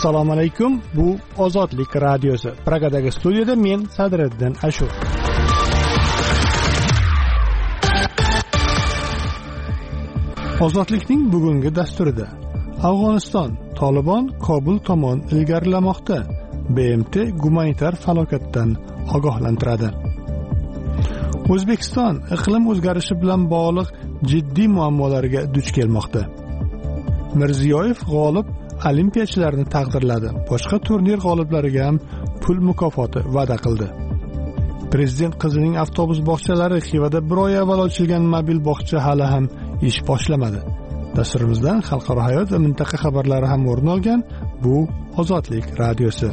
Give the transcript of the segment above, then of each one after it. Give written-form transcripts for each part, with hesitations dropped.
Assalomu alaykum. Bu Ozodlik radiosi. Pragadagi studiyada men Sadriddin Ashur. Ozodlikning bugungi dasturida Afg'oniston Tolibon Kobul tomon ilgarilamoqda. BMT gumanitar falokatdan ogohlantiradi. O'zbekiston iqlim o'zgarishi bilan bog'liq jiddiy muammolarga duch kelmoqda. Mirziyoyev g'olib olimpiyachilarni taqdirladi. Boshqa turnir g'oliblariga ham pul mukofoti va'da qildi. Prezident qizining avtobus bog'chalari Xivada bir oy avval ochilgan mobil bog'cha hali ham ish boshlamadi. Dasturimizdan xalqaro hayot va mintaqa xabarlari ham o'rin olgan. Bu Ozodlik radiosi.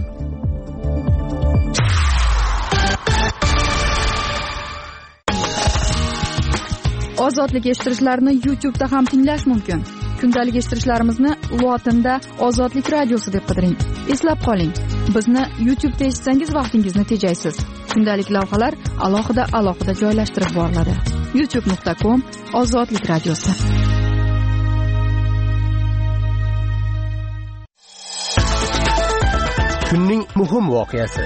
Ozodlik eshittirishlarni YouTube'da ham tinglash mumkin. Kundalik eshittirishlarimizni lotinda Ozodlik radiosi deb qidiring. Eslab qoling, bizni YouTube'da eshitsangiz vaqtingizni tejaysiz. Kundalik lavhalar alohida joylashtirib boriladi. youtube.com/Ozodlik radiosi. Kunning muhim voqeasi.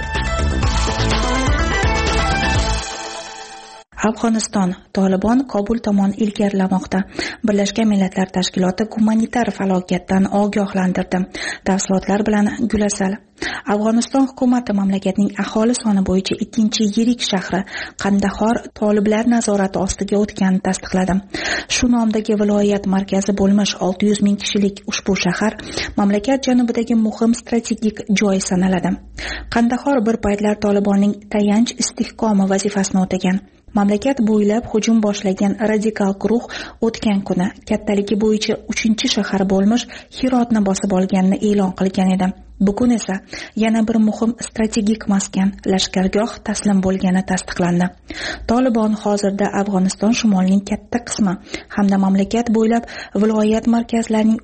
Afg'oniston Tolibon Kobul tomon ilgarilamoqda. Birlashgan Millatlar Tashkiloti gumanitar falokatdan ogohlantirdi. Tafsilotlar bilan Gulasal. Afg'oniston hukumati mamlakatning aholi soni bo'yicha 2-yirik shahri Qandahor toliblar nazorati ostiga o'tganini tasdiqladi. Shu nomdagi viloyat markazi bo'lmish 600 ming kishilik ushbu shahar mamlakat janubidagi muhim strategik joy sanaladi. Qandahor bir paytlar Tolibonning tayanch istehkomi vazifasini o'tagan. Mamlakat bo'ylab hujum boshlagan radikal guruh o'tgan kuni kattaligi bo'yicha 3-shahar bo'lmish Hirotni bosib olganini e'lon qilgan edi. Bugun esa yana bir muhim strategik maskan lashkargoh taslim bo'lgani tasdiqlandi. Tolibon hozirda Afg'oniston shimolining katta qismi hamda mamlakat bo'ylab viloyat markazlarining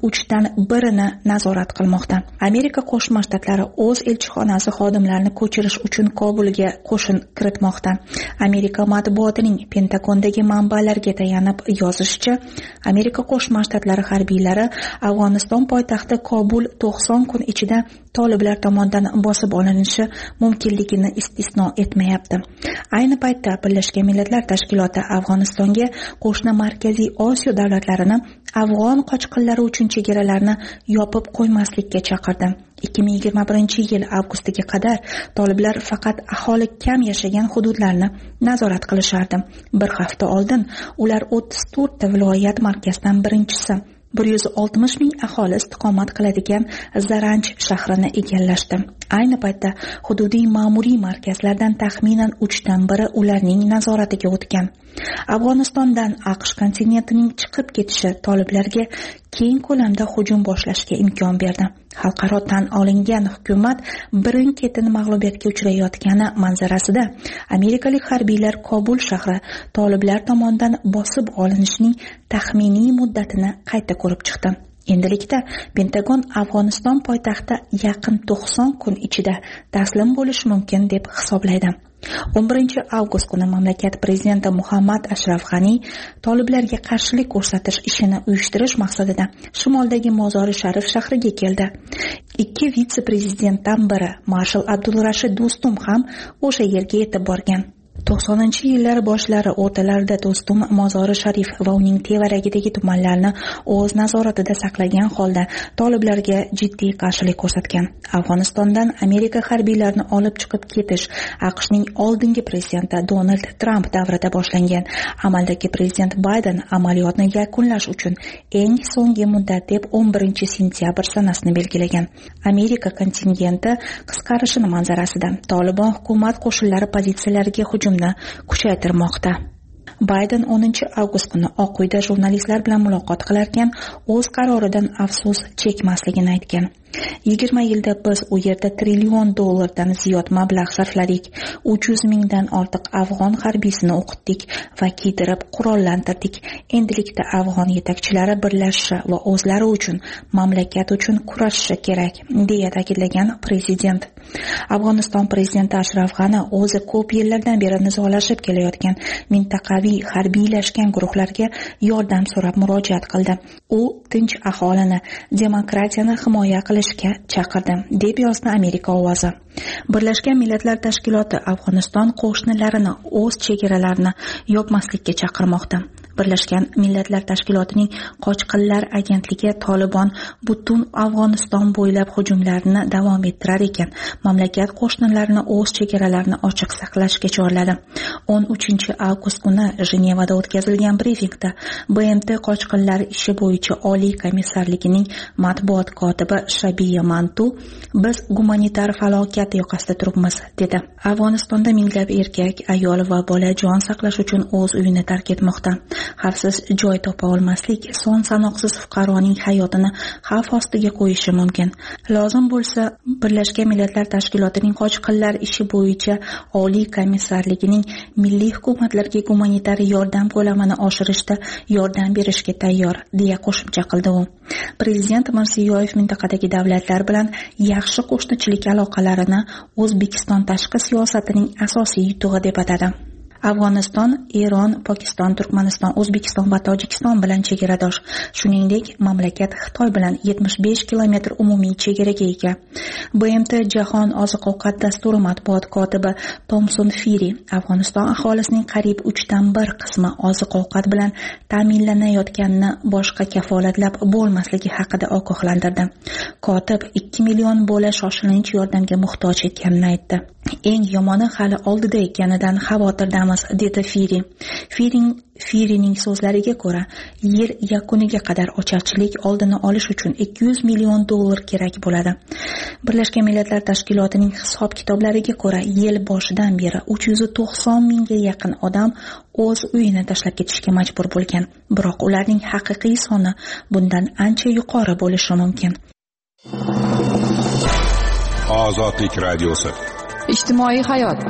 1/3 nazorat qilmoqda. Amerika Qo'shma Shtatlari o'z elchixonasi xodimlarini ko'chirish uchun Kobulga qo'shin kiritmoqda. Amerika matbuotining Pentagondagi manbalarga tayanib yozishicha, Amerika Qo'shma Shtatlari harbiylari Afg'oniston poytaxti Kobul 90 kun ichida toliblar tomonidan bosib olinishi mumkinligini istisno etmayapti. Ayni paytda Birlashgan Millatlar Tashkiloti Afg'onistonga qo'shni Markaziy Osiyo davlatlarini afg'on qochqinlari uchun chegaralarni yopib qo'ymaslikka chaqirdi. 2021-yil avgustiga qadar toliblar faqat aholi kam yashagan hududlarni nazorat qilishardi. Bir hafta oldin ular 34 viloyat markazidan birinchisi 160 ming aholi istiqomat qiladigan Zaranj shahrini egallashdi. Ayni paytda hududiy ma'muriy markazlardan taxminan 1/3 ularning nazoratiga o'tgan. Afg'onistondan AQSh kontingentining chiqib ketishi toliblarga keng ko'lamda hujum boshlashga imkon berdi. Xalqaro tan olingan hukumat birin-ketin mag'lubiyatga uchrayotgani manzarasida amerikalik harbiylar Kobul shahri toliblar tomonidan bosib olinishining taxminiy muddatini qayta ko'rib chiqdi. Endilikda Pentagon Afg'oniston poytaxti yaqin 90 kun ichida taslim bo'lishi mumkin deb hisoblaydi. 11 avgust kuni mamlakat prezidenti Muhammad Ashraf G'ani toliblarga qarshilik ko'rsatish ishini uyushtirish maqsadida shimoldagi Mozori Sharif shahriga keldi. Ikki vitse-prezidentdan biri Marshal Abdulrashid Do'stum ham o'sha yerga yetib borgan. 90-yillar boshlari o'rtalarida Do'stum Mozori Sharif va uning tevaragidagi tumanlarni o'z nazoratida saqlagan holda toliblarga jiddiy qarshilik ko'rsatgan. Afg'onistondan Amerika harbiylarini olib chiqib ketish AQShning oldingi prezidenti Donald Trump davrida boshlangan. Amaldagi prezident Bayden amaliyotni yakunlash uchun eng so'nggi muddat deb 11 sentyabr sanasini belgilagan. Amerika kontingenti qisqarishini manzarasida Tolibon hukumat qo'shinlari pozitsiyalariga hujumni kuchaytirmoqda. Bayden 10 avgust kuni Oq uyda jurnalistlar bilan muloqot qilarkan, o'z qaroridan afsus chekmasligini aytgan. 20 yilda biz u yerda $1 trillion ziyod mablag' sarfladik. 300 mingdan ortiq afg'on harbiysini o'qitdik va kiydirib qurollantirdik. Endilikda afg'on yetakchilari birlashishi va o'zlari uchun, mamlakat uchun kurashishi kerak, deya ta'kidlagan prezident. Afg'oniston prezidenti Ashraf G'ani o'zi ko'p yillardan beri nizolashib kelayotgan mintaqaviy harbiylashgan guruhlarga yordam so'rab murojaat qildi. U tinch aholini, demokratiyani himoya qilish qilishga chaqirdi, deb yozdi Amerika ovozi. Birlashgan Millatlar Tashkiloti Afg'oniston qo'shnilarini o'z chegaralarini yopmaslikka chaqirmoqda. Birlashgan Millatlar Tashkilotining qochqinlar agentligi Tolibon butun Afg'oniston bo'ylab hujumlarni davom ettirar ekan, mamlakat qo'shnilarini o'z chegaralarini ochiq saqlashga chorladi. 13 avgust kuni Jenevada o'tkazilgan brifingda BMT qochqinlar ishi bo'yicha Oliy komissarligining matbuot kotibi Shabiya Mantu biz gumanitar falokat yoqasida turibmiz, dedi. Afg'onistonda minglab erkak, ayol va bola jon saqlash uchun o'z uyini tark etmoqda. Xavfsiz joy topa olmaslik son sanoqsiz fuqaroning hayotini xavf ostiga qo'yishi mumkin. Lozim bo'lsa, Birlashgan Millatlar Tashkilotining qochqinlar ishi bo'yicha Oliy komissarligining milliy hukumatlarga gumanitar yordam ko'lamini oshirishda yordam berishga tayyor, deya qo'shimcha qildi u. Prezident Mirziyoyev mintaqadagi davlatlar bilan yaxshi qo'shnichilik aloqalarini O'zbekiston tashqi siyosatining asosiy yutug'i deb atadi. Afg'oniston, Eron, Pokiston, Turkmaniston, O'zbekiston va Tojikiston bilan chegaradosh. Shuningdek, mamlakat Xitoy bilan 75 kilometr umumiy chegaraga ega. BMT Jahon oziq-ovqat dasturi matbuot kotibi Thomson Firi Afg'oniston aholisining qariyb 1/3 qismi oziq-ovqat bilan ta'minlanayotganini boshqa kafolatlab bo'lmasligi haqida ogohlantirdi. Kotib 2 million bola shoshilinch yordamga muhtoj ekanini aytdi. Eng yomoni hali oldida ekanidan xavotirdamiz, dedi Firi. Firining so'zlariga ko'ra, yil yakuniga qadar ocharchilik oldini olish uchun $200 million kerak bo'ladi. Birlashgan Millatlar Tashkilotining hisob-kitoblariga ko'ra, yil boshidan beri 390 mingga yaqin odam o'z uyini tashlab ketishga majbur bo'lgan. Biroq ularning haqiqiy soni bundan ancha yuqori bo'lishi mumkin. Ozodlik radiosi. Ijtimoiy hayot.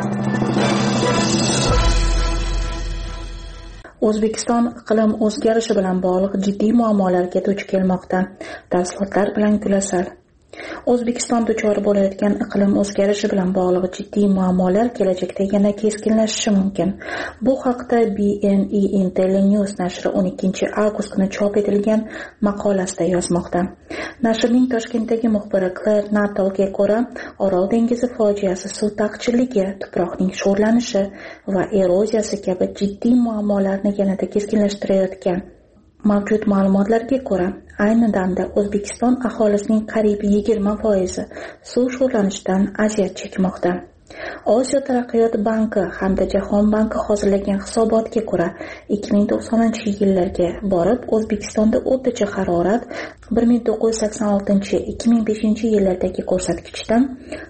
O'zbekiston iqlim o'zgarishi bilan bog'liq jiddiy muammolarga duch kelmoqda. Tafsilotlar bilan Gulasal. O'zbekiston duchor bo'layotgan iqlim o'zgarishi bilan bog'liq jiddiy muammolar kelajakda yana keskinlashishi mumkin. Bu haqda BNE Intellinews nashri 12 avgust kuni chop etilgan maqolasida yozmoqda. Nashrning Toshkentdagi muxbiri Claire Natalga ko'ra, Orol dengizi fojiasi suv taqchilligi, tuproqning sho'rlanishi va eroziyasi kabi jiddiy muammolarni yanada keskinlashtirayotgan. Mavjud ma'lumotlarga ko'ra, ayni damda O'zbekiston aholisining qariyb 20% suv sho'rlanishidan aziyat chekmoqda. Osiyo taraqqiyot banki hamda Jahon banki hozirlagan hisobotga ko'ra, 2090-yillarga borib O'zbekistonda o'rtacha harorat 1986-2005-yillardagi ko'rsatkichdan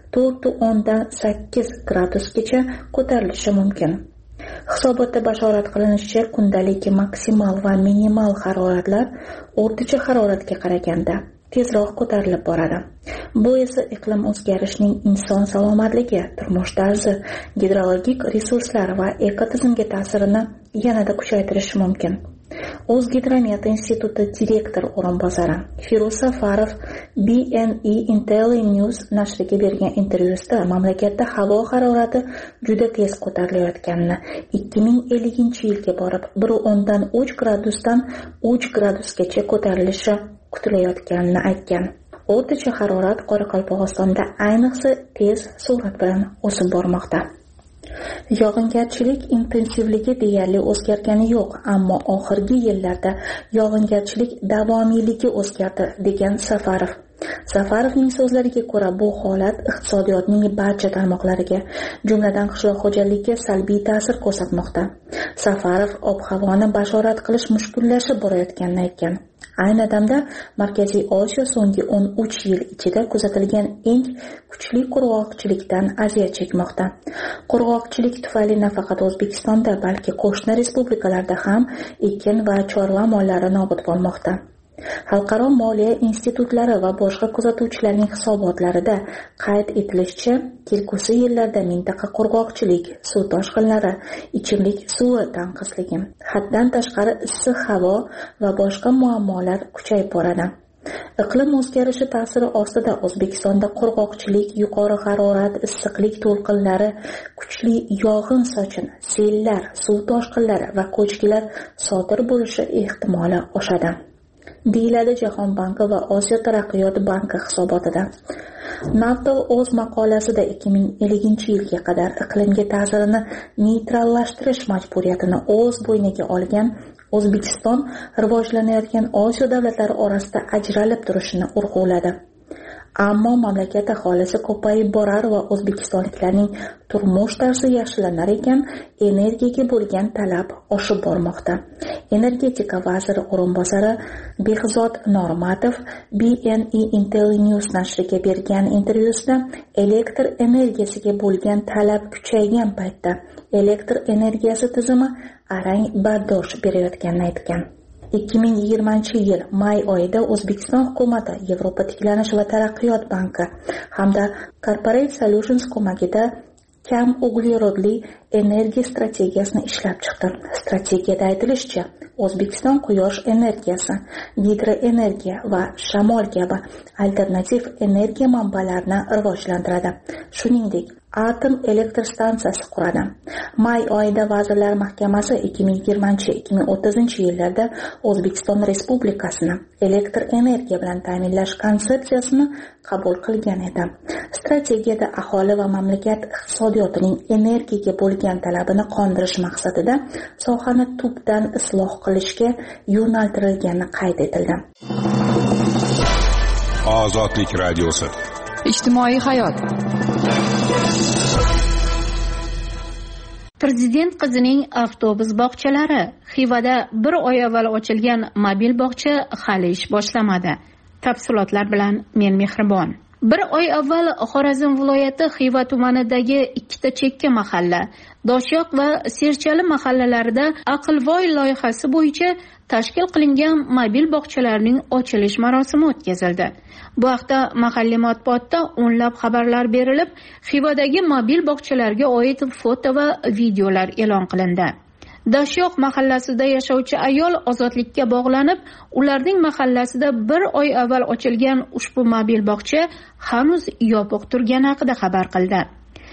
4.8 gradusgacha ko'tarilishi mumkin. Hisobotda bashorat qilinishicha, kundalik maksimal va minimal haroratlar o'rtacha haroratga qaraganda tezroq ko'tarilib boradi. Bu esa iqlim o'zgarishining inson salomatligi, turmush tarzi, gidrologik resurslar va ekotizimga ta'sirini yanada kuchaytirishi mumkin. O'zgidromet instituti direktor o'rinbosari Firuz Safarov BNE Intellinews nashriga bergan intervyusida mamlakatda havo harorati juda tez ko'tarilayotganini, 2050-yilga borib 1.3 gradusdan 3 gradusgacha ko'tarilishi kutilayotganini aytgan. O'rtacha harorat Qoraqalpog'istonda ayniqsa tez sur'at bilan o'sib bormoqda. Yog'ingarchilik intensivligi deyarli o'zgargani yo'q, ammo oxirgi yillarda yog'ingarchilik davomiyligi o'zgardi, degan Safarov. Safarovning so'zlariga ko'ra, bu holat iqtisodiyotning barcha tarmoqlariga, jumladan qishloq xo'jaligiga salbiy ta'sir ko'rsatmoqda. Safarov ob-havoni bashorat qilish mushkullashib borayotganini aytgan. Ayni damda Markaziy Osiyo so'nggi 13 yil ichida kuzatilgan eng kuchli qurg'oqchilikdan aziyat chekmoqda. Qurg'oqchilik tufayli nafaqat O'zbekistonda, balki qo'shni respublikalarda ham ekin va chorva mollari nobud bo'lmoqda. Xalqaro moliya institutlari va boshqa kuzatuvchilarning hisobotlarida qayd etilishicha, kelgusi yillarda mintaqa qurg'oqchilik, suv toshqinlari, ichimlik suvi tanqisligi, haddan tashqari issiq havo va boshqa muammolar kuchayib boradi. Iqlim o'zgarishi ta'siri ostida O'zbekistonda qurg'oqchilik, yuqori harorat, issiqlik to'lqinlari, kuchli yog'in sochin, sellar, suv toshqinlari va ko'chkilar sodir bo'lishi ehtimoli oshadi. deyiladi Jahon banki va Osiyo taraqqiyot banki hisobotida. NATO o'z maqolasida 2050-yilga qadar iqlimga ta'sirini neytrallashtirish majburiyatini o'z bo'yniga olgan O'zbekiston rivojlanayotgan Osiyo davlatlari orasida ajralib turishini urg'uladi. Ammo mamlakat aholisi ko'payib borar va o'zbekistonliklarning turmush tarzi yaxshilanar ekan, energiyaga bo'lgan talab oshib bormoqda. Energetika vaziri o'rinbosari Behzod Normatov BNE Intellinews nashriga bergan intervyusida elektr energiyasiga bo'lgan talab kuchaygan paytda elektr energiyasi tizimi arang bardosh berayotganini aytgan. 2020-yil may oyida O'zbekiston hukumati Yevropa tiklanish va taraqqiyot banki hamda Corporate Solutions ko'magida kam uglerodli energiya strategiyasini ishlab chiqdi. Strategiyada aytilishicha, O'zbekiston quyosh energiyasi, gidroenergiya va shamol kabi alternativ energiya manbalarini rivojlantiradi. Shuningdek, atom elektr stansiyasi quradi. May oyida Vazirlar Mahkamasi 2020-2030 yillarda O'zbekiston Respublikasini elektr energiya bilan ta'minlash konsepsiyasini qabul qilgan edi. Strategiyada aholi va mamlakat iqtisodiyotining energiyaga bo'lgan talabini qondirish maqsadida sohani tubdan isloh qilishga yo'naltirilgani qayd etildi. Ozodlik radiosi. Ijtimoiy hayot. Prezident qizining avtobus bog'chalari. Xivada 1 oy avval ochilgan mobil bog'cha hali ish boshlamadi. Tafsilotlar bilan men Mehribon. 1 oy avval Xorazm viloyati Xiva tumanidagi 2 ta chekka mahalla, Doshyoq va Serchali mahallalarida Aqlvoy loyihasi bo'yicha tashkil qilingan mobil bog'chalarning ochilish marosimi o'tkazildi. Bu haqda mahalliy matbuotda o'nlab xabarlar berilib, Xivadagi mobil bog'chalarga oid foto va videolar e'lon qilindi. Doshyoq mahallasida yashovchi ayol ozodlikka bog'lanib, ularning mahallasida 1 oy avval ochilgan ushbu mobil bog'cha hanuz yopiq turgani haqida xabar qildi.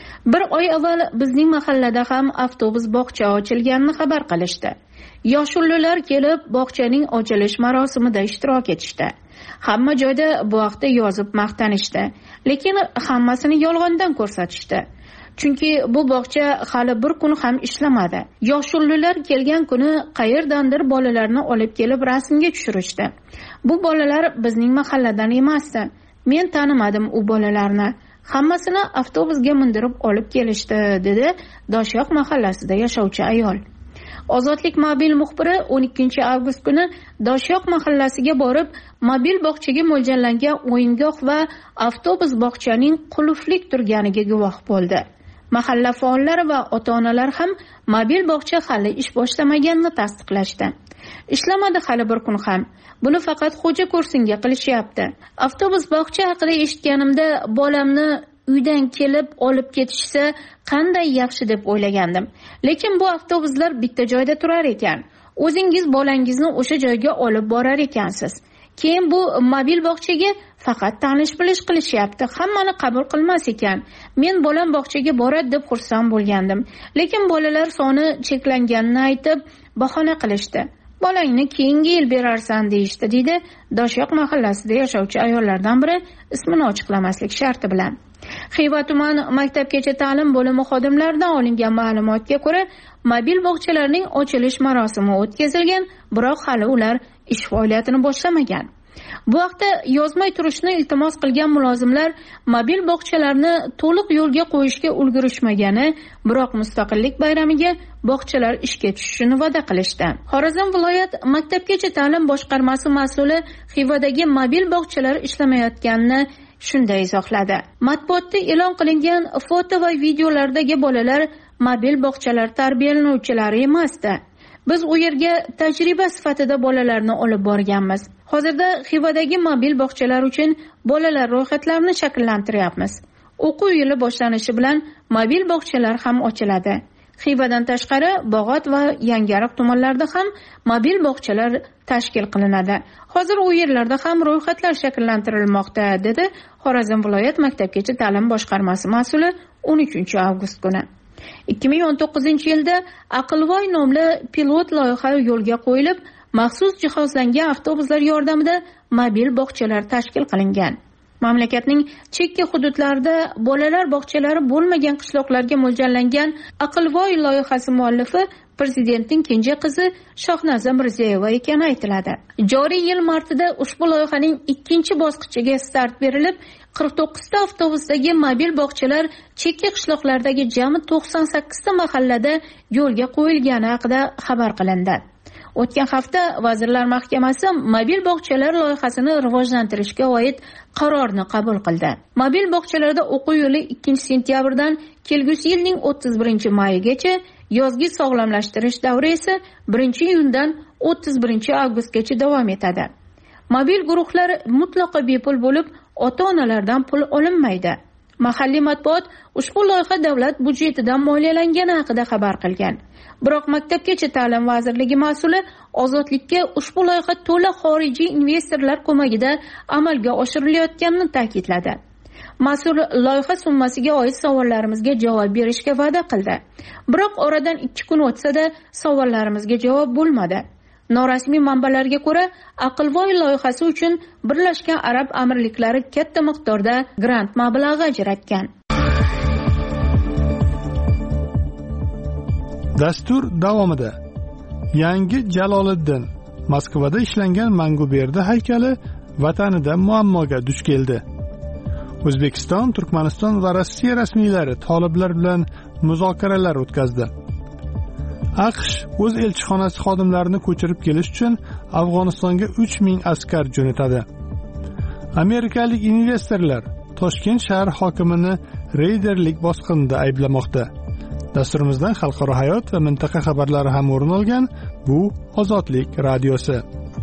1 oy avval bizning mahallada ham avtobus bog'cha ochilganini xabar qilishdi. Yoshullilar kelib bog'chaning ochilish marosimida ishtirok etishdi. Hamma joyda bu haqda yozib maqtanishdi, lekin hammasini yolg'ondan ko'rsatishdi. Chunki bu bog'cha hali bir kun ham ishlamadi. Yoshullilar kelgan kuni qayerdandir bolalarni olib kelib rasmga tushirishdi. Bu bolalar bizning mahalladan emasdi. Men tanimadim u bolalarni. Hammasini avtobusga mindirib olib kelishdi, dedi Doshyoq mahallasida yashovchi ayol. Ozodlik mobil muxbiri 12 avgust kuni Doshyoq mahallasiga borib, mobil bog'chaga mo'ljallangan o'yingoh va avtobus bog'chaning qulflik turganiga guvoh bo'ldi. Mahalla faollari va ota-onalar ham mobil bog'cha hali ish boshlamaganini tasdiqlashdi. Ishlamadi hali bir kun ham. Buni faqat xo'ja ko'rsinga qilishyapti. Avtobus bog'cha haqida eshitganimda bolamni uydan kelib olib ketishsa qanday yaxshi deb o'ylagandim. Lekin bu avtobuslar bitta joyda turar ekan. O'zingiz bolangizni o'sha joyga olib borar ekansiz. Keyin bu mobil bog'chaga faqat tanish-bilish qilishyapti. Hammani qabul qilmas ekan. Men bolam bog'chaga boradi deb xursand bo'lgandim. Lekin bolalar soni cheklanganini aytib, bahona qilishdi. Bolangni keyingi yil berarsan deyishdi, deydi Doshyoq mahallasida yashovchi ayollardan biri ismini ochiqlamaslik sharti bilan. Xiva tuman maktabgacha ta'lim bo'limi xodimlaridan olingan ma'lumotga ko'ra, mobil bog'chalarning ochilish marosimi o'tkazilgan, biroq hali ular ish faoliyatini boshlamagan. Bu haqda yozmay turishni iltimos qilgan mulozimlar mobil bog'chalarni to'liq yo'lga qo'yishga ulgurishmagani, biroq mustaqillik bayramiga bog'chalar ishga tushishini va'da qilishdi. Xorazm viloyat maktabgacha ta'lim boshqarmasi mas'uli Xivadagi mobil bog'chalar ishlamayotganini shunday izohladi. Matbuotda e'lon qilingan foto va videolardagi bolalar mobil bog'chalar tarbiyalanuvchilari emasdi. Biz u yerga tajriba sifatida bolalarni olib borganmiz. Hozirda Xivadagi mobil bog'chalar uchun bolalar ro'yxatlarini shakllantiryapmiz. O'quv yili boshlanishi bilan mobil bog'chalar ham ochiladi. Xivadan tashqari Bog'ot va Yangariq tumanlarida ham mobil bog'chalar tashkil qilinadi. Hozir u yerlarda ham ro'yxatlar shakllantirilmoqda, dedi Xorazm viloyat maktabgacha ta'lim boshqarmasi mas'uli 13 avgust kuni. 2019-yilda Aqlvoy nomli pilot loyiha yo'lga qo'yilib, maxsus jihozlangan avtobuslar yordamida mobil bog'chalar tashkil qilingan. Mamlakatning chekka hududlarida bolalar bog'chalari bo'lmagan qishloqlarga mo'ljallangan Aqlvoy loyihasi muallifi prezidentning kenja qizi Shohnaza Mirziyoyeva ekani aytiladi. Joriy yil martida ushbu loyihaning ikkinchi bosqichiga start berilib, 49 ta avtobusdagi mobil bog'chalar chekka qishloqlardagi jami 98 ta mahallada yo'lga qo'yilgani haqida xabar qilindi. O'tgan hafta Vazirlar Mahkamasi mobil bog'chalar loyihasini rivojlantirishga oid qarorni qabul qildi. Mobil bog'chalarda o'quv yili 2-sentyabrdan kelgusi yilning 31-mayigacha, yozgi sog'lomlashtirish davri esa 1-iyundan 31-avgustgacha davom etadi. Mobil guruhlar mutlaqo bepul bo'lib, ota-onalardan pul olinmaydi. Mahalliy matbuot ushbu loyiha davlat budjetidan moliyalangani haqida xabar qilgan. Biroq Maktabgacha ta'lim vazirligi mas'uli Ozodlikka ushbu loyiha to'la xorijiy investorlar ko'magida amalga oshirilayotganini ta'kidladi. Mas'ul loyiha summasiga oid savollarimizga javob berishga va'da qildi. Biroq oradan 2 kun o'tsa-da savollarimizga javob bo'lmadi. Norasmiy manbalarga ko'ra, Aqlvoy loyihasi uchun Birlashgan Arab Amirliklari katta miqdorda grant mablag'i ajratgan. Dastur davomida yangi Jaloliddin Moskvada ishlangan Manguberdi haykali vatanida muammoga duch keldi. O'zbekiston, Turkmaniston va Rossiya rasmiylari toliblar bilan muzokaralar o'tkazdi. AQSh o'z elchixonasi xodimlarini ko'chirib kelish uchun Afg'onistonga 3000 askar jo'natadi. Amerikalik investorlar Toshkent shahar hokimini reyderlik bosqinida ayblamoqda. Dasturimizdan xalqaro hayot va mintaqa xabarlari ham o'rin olgan. Bu Ozodlik radiosi.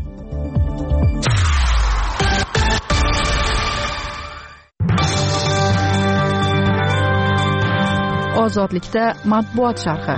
Ozodlikda matbuot sharhi.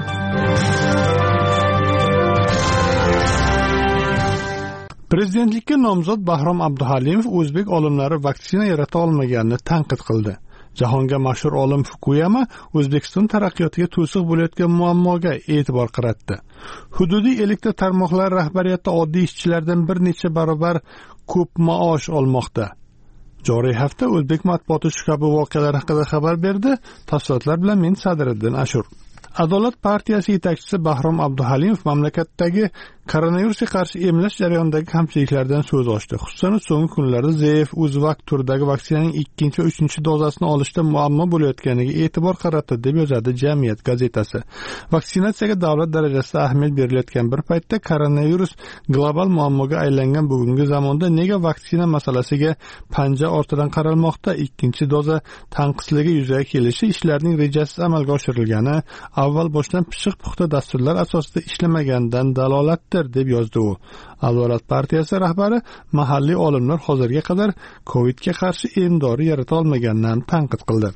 Prezidentlikka nomzod Bahrom Abduhalimov o'zbek olimlari vaksina yarata olmaganini tanqid qildi. Jahonga mashhur olim Fukuyama O'zbekiston taraqqiyotiga to'siq bo'layotgan muammoga e'tibor qaratdi. Hududiy elektr tarmoqlar rahbariyati oddiy ishchilardan bir necha barobar ko'p maosh olmoqda. Joriy hafta o'zbek matbuoti shu kabi voqealar haqida xabar berdi. Tafsilotlar bilan men Sadriddin Ashur. Adolat partiyasi yetakchisi Bahrom Abduhalimov mamlakatdagi koronavirusga qarshi emlash jarayonidagi kamchiliklardan so'z ochdi. Xususan, so'nggi kunlarda ZF Uzvak turidagi vaksinaning 2 va 3 dozasini olishda muammo bo'layotganiga e'tibor qaratdi, deb yozadi Jamiyat gazetasi. Vaksinatsiyaga davlat darajasida ahamiyat berilayotgan bir paytda koronavirus global muammoga aylangan bugungi zamonda nega vaksina masalasiga panja ortidan qaralmoqda? 2 doza tanqisligi yuzaga kelishi ishlarning rejasiz amalga oshirilgani, avval boshdan pishiq-puxta dasturlar asosida ishlamagandan dalolatdir, deb yozdi u. Adolat partiyasi rahbari mahalliy olimlar hozirga qadar Covidga qarshi em-dori yarata olmaganini tanqid qildi.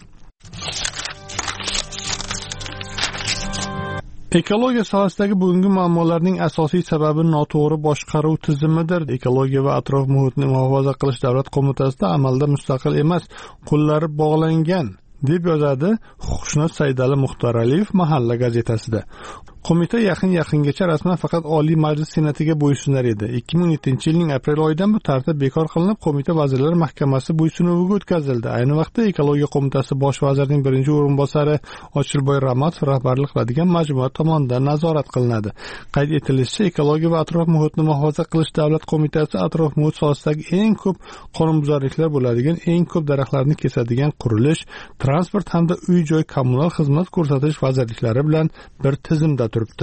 Ekologiya sohasidagi bugungi muammolarning asosiy sababi noto'g'ri boshqaruv tizimidir. Ekologiya va atrof muhitni muhofaza qilish davlat qo'mitasida amalda mustaqil emas, qo'llari bog'langan, deb yozadi huquqshunos Saidali Muxtoraliyev Mahalla gazetasida. Qo'mita yaqingacha rasman faqat Oliy Majlis Senatiga bo'ysunar edi. 2017-yilning aprel oyidan bu tartib bekor qilinib, Qo'mita Vazirlar Mahkamasi bo'ysunuviga o'tkazildi. Ayni vaqtda Ekologiya qo'mitasi bosh vazirining birinchi o'rinbosari Ochilboy Ramatov rahbarlik qiladigan majmua tomonidan nazorat qilinadi. Qayd etilishicha, Ekologiya va atrof muhitni muhofaza qilish davlat qo'mitasi atrof muhit sohasidagi eng ko'p qonunbuzarliklar bo'ladigan, eng ko'p daraxtlarni kesadigan qurilish, transport hamda uy-joy kommunal xizmat ko'rsatish vazirliklari bilan bir tizimda turibdi.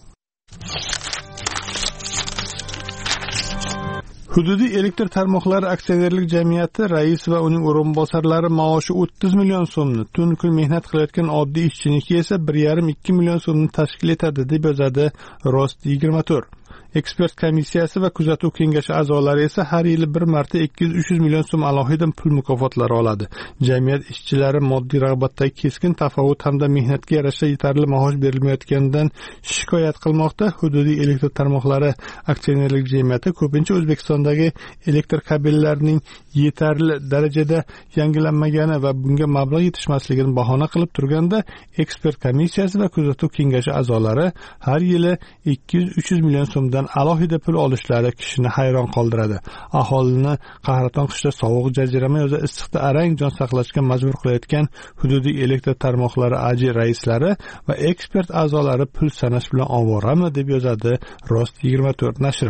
Hududiy elektr tarmoqlari aksionerlik jamiyati raisi va uning o'rinbosarlari maoshi 30 million so'mni, tun kun mehnat qilayotgan oddiy ishchiniki esa 1,5-2 million so'mni tashkil etadi, deb yozadi Rost 24. Ekspert komissiyasi va kuzatuv kengashi a'zolari esa har yili bir marta 200-300 million so'm alohida pul mukofotlari oladi. Jamiyat ishchilari moddiy rag'batdagi keskin tafovut hamda mehnatga yarasha yetarli maosh berilmayotganidan shikoyat qilmoqda. Hududiy elektr tarmoqlari aksionerlik jamiyati ko'pincha O'zbekistondagi elektr kabellarining yetarli darajada yangilanmagani va bunga mablag' yetishmasligini bahona qilib turganda, ekspert komissiyasi va kuzatuv kengashi a'zolari har yili 200-300 million so'mdan xizmatdan alohida pul olishlari kishini hayron qoldiradi. Aholini qahraton qishda sovuq, jazirama yozda issiqda arang jon saqlashga majbur qilayotgan hududiy elektr tarmoqlari AJI raislari va ekspert a'zolari pul sanash bilan ovorami, deb yozadi Rost 24 nashri.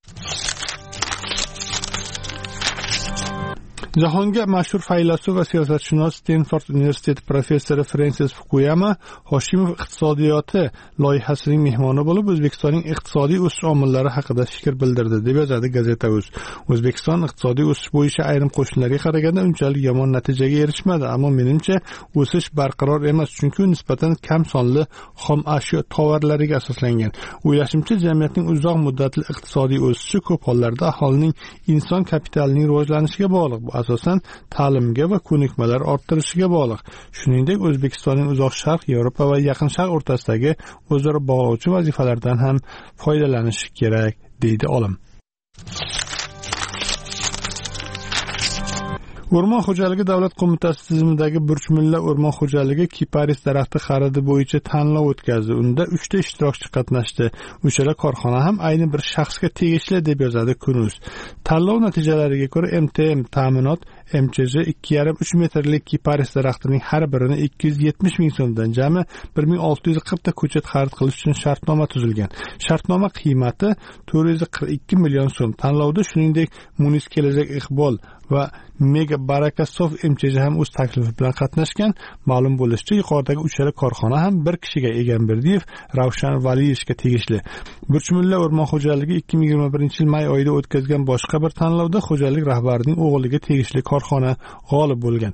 Jahonga mashhur faylasuf va siyosatshunos Stanford universiteti professori Francis Fukuyama Hoshimov iqtisodiyoti loyihasining mehmoni bo'lib, O'zbekistonning iqtisodiy o'sish omillari haqida fikr bildirdi, deb yozadi Gazeta.uz. O'zbekiston iqtisodiy o'sish bo'yicha ayrim qo'shnilarga qaraganda unchalik yomon natijaga erishmadi, ammo menimcha o'sish barqaror emas, chunki u nisbatan kam sonli xom ashyo tovarlariga asoslangan. O'ylashimcha, jamiyatning uzoq muddatli iqtisodiy o'sishi ko'p hollarda aholining inson kapitalining rivojlanishiga bog'liq. Asosan ta'limga va ko'nikmalar orttirishiga bog'liq. Shuningdek, O'zbekistonning uzoq sharq, Yevropa va yaqin sharq o'rtasidagi o'zaro bog'lovchi vazifalardan ham foydalanish kerak, deydi olim. O'rmon xo'jaligi davlat qo'mitasi tizimidagi burchmilla o'rmon xo'jaligi kiparis daraxti xaridi bo'yicha tanlov o'tkazdi. Unda 3 ta ishtirokchi qatnashdi. Uchala korxona ham ayni bir shaxsga tegishli, deb yozadi Kun.uz. Tanlov natijalariga ko'ra MTM ta'minot MCJ 2,5-3 metrlik kiparis daraxtining har birini 270 ming so'mdan jami 1640 ta ko'chat xarid qilish uchun shartnoma tuzilgan. Shartnoma qiymati 442 million so'm. Tanlovda shuningdek Munis kelajak iqbol va Mega Barakasov MCJ ham o'z taklifi bilan qatnashgan. Ma'lum bo'lishicha, yuqoridagi uchala korxona ham bir kishiga Egamberdiyev, Ravshan Valiyevga tegishli. Burchmilla o'rmon xo'jaligi 2021-yil may oyida o'tkazgan boshqa bir tanlovda xo'jalik rahbarining o'g'liga tegishli korxona g'olib bo'lgan.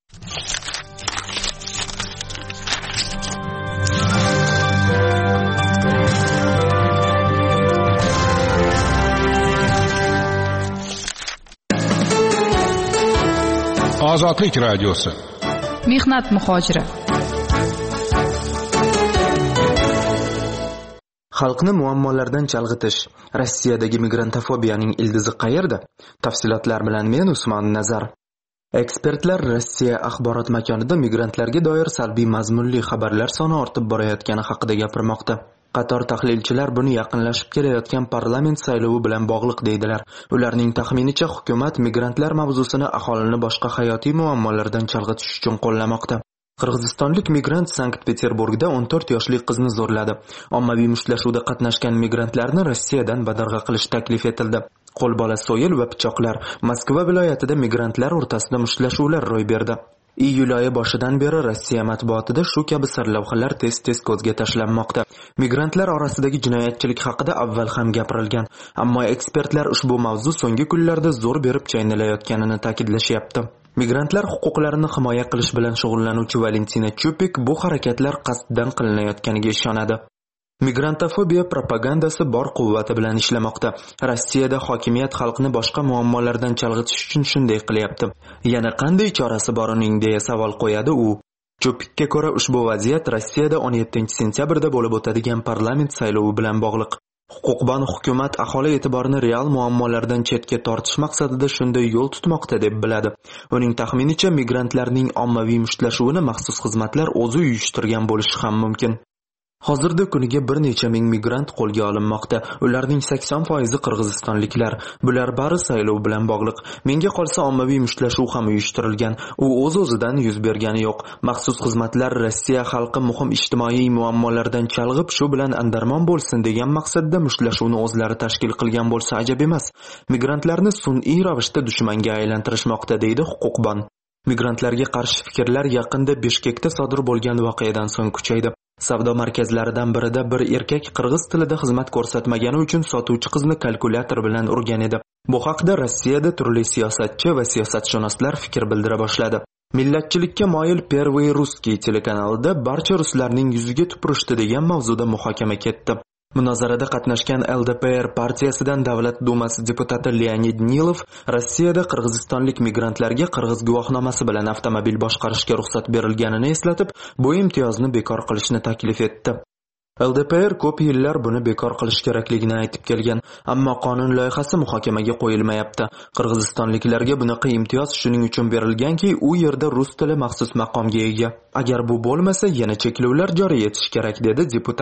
Ozodlik radiosi. Mehnat muhojiri. Xalqni muammolardan chalg'itish. Rossiyadagi migrantofobiyaning ildizi qayerda? Tafsilotlar bilan men Usmon Nazar. Ekspertlar Rossiya axborot makonida migrantlarga doir salbiy mazmunli xabarlar soni ortib borayotgani haqida gapirmoqda. Qator tahlilchilar buni yaqinlashib kelayotgan parlament saylovi bilan bog'liq deydilar. Ularning taxminicha hukumat migrantlar mavzusini aholini boshqa hayotiy muammolardan chalg'itish uchun qo'llamoqda. Qirg'izistonlik migrant Sankt-Peterburgda 14 yoshli qizni zo'rladi. Ommaviy mushtlashuvda qatnashgan migrantlarni Rossiyadan badarg'a qilish taklif etildi. Qo'lbola so'yil va pichoqlar. Moskva viloyatida migrantlar o'rtasida mushtlashuvlar ro'y berdi. Iyul oyi boshidan beri Rossiya matbuotida shu kabi sarlavhalar tez-tez ko'zga tashlanmoqda. Migrantlar orasidagi jinoyatchilik haqida avval ham gapirilgan, ammo ekspertlar ushbu mavzu so'nggi kunlarda zo'r berib chaynalayotganini ta'kidlashyapti. Migrantlar huquqlarini himoya qilish bilan shug'ullanuvchi Valentina Chupik bu harakatlar qasddan qilinayotganiga ishonadi. Migrantofobiya propagandasi bor quvvati bilan ishlamoqda. Rossiyada hokimiyat xalqni boshqa muammolardan chalg'itish uchun shunday qilyapti. Yana qanday chorasi bor uning, deya savol qo'yadi u. Chupikka ko'ra ushbu vaziyat Rossiyada 17-sentyabrda bo'lib o'tadigan parlament saylovi bilan bog'liq. Huquqbon hukumat aholi e'tiborini real muammolardan chetga tortish maqsadida shunday yo'l tutmoqda deb biladi. Uning taxminicha migrantlarning ommaviy mushtlashuvini maxsus xizmatlar o'zi uyushtirgan bo'lishi ham mumkin. Hozirda kuniga bir necha ming migrant qo'lga olinmoqda. Ularning 80% qirg'izistonliklar. Bular bari saylov bilan bog'liq. Menga qolsa ommaviy mushtlashuv ham uyushtirilgan. U o'z-o'zidan yuz bergani yo'q. Maxsus xizmatlar Rossiya xalqi muhim ijtimoiy muammolardan chalg'ib, shu bilan andarmon bo'lsin degan maqsadda mushtlashuvni o'zlari tashkil qilgan bo'lsa ajab emas. Migrantlarni sun'iy ravishda dushmanga aylantirishmoqda, deydi huquqbon. Migrantlarga qarshi fikrlar yaqinda Bishkekda sodir bo'lgan voqeadan so'ng kuchaydi. Savdo markazlaridan birida bir erkak qirg'iz tilida xizmat ko'rsatmagani uchun sotuvchi qizni kalkulyator bilan urgan edi. Bu haqda Rossiyada turli siyosatchi va siyosatshunoslar fikr bildira boshladi. Millatchilikka moyil Первый Русский telekanalida barcha ruslarning yuziga tupurishdi degan mavzuda muhokama ketdi. Munozarada qatnashgan LDPR partiyasidan Davlat dumasi deputati Leonid Nilov Rossiyada qirg'izistonlik migrantlarga qirg'iz guvohnomasi bilan avtomobil boshqarishga ruxsat berilganini eslatib, bu imtiyozni bekor qilishni taklif etdi. LDPR ko'p yillar buni bekor qilish kerakligini aytib kelgan, ammo qonun loyihasi muhokamaga qo'yilmayapti. Qirg'izistonliklarga bunaqa imtiyoz shuning uchun berilganki, u yerda rus tili maxsus maqomga ega. Agar bu bo'lmasa, yana cheklovlar joriy etish kerak, dedi deputat.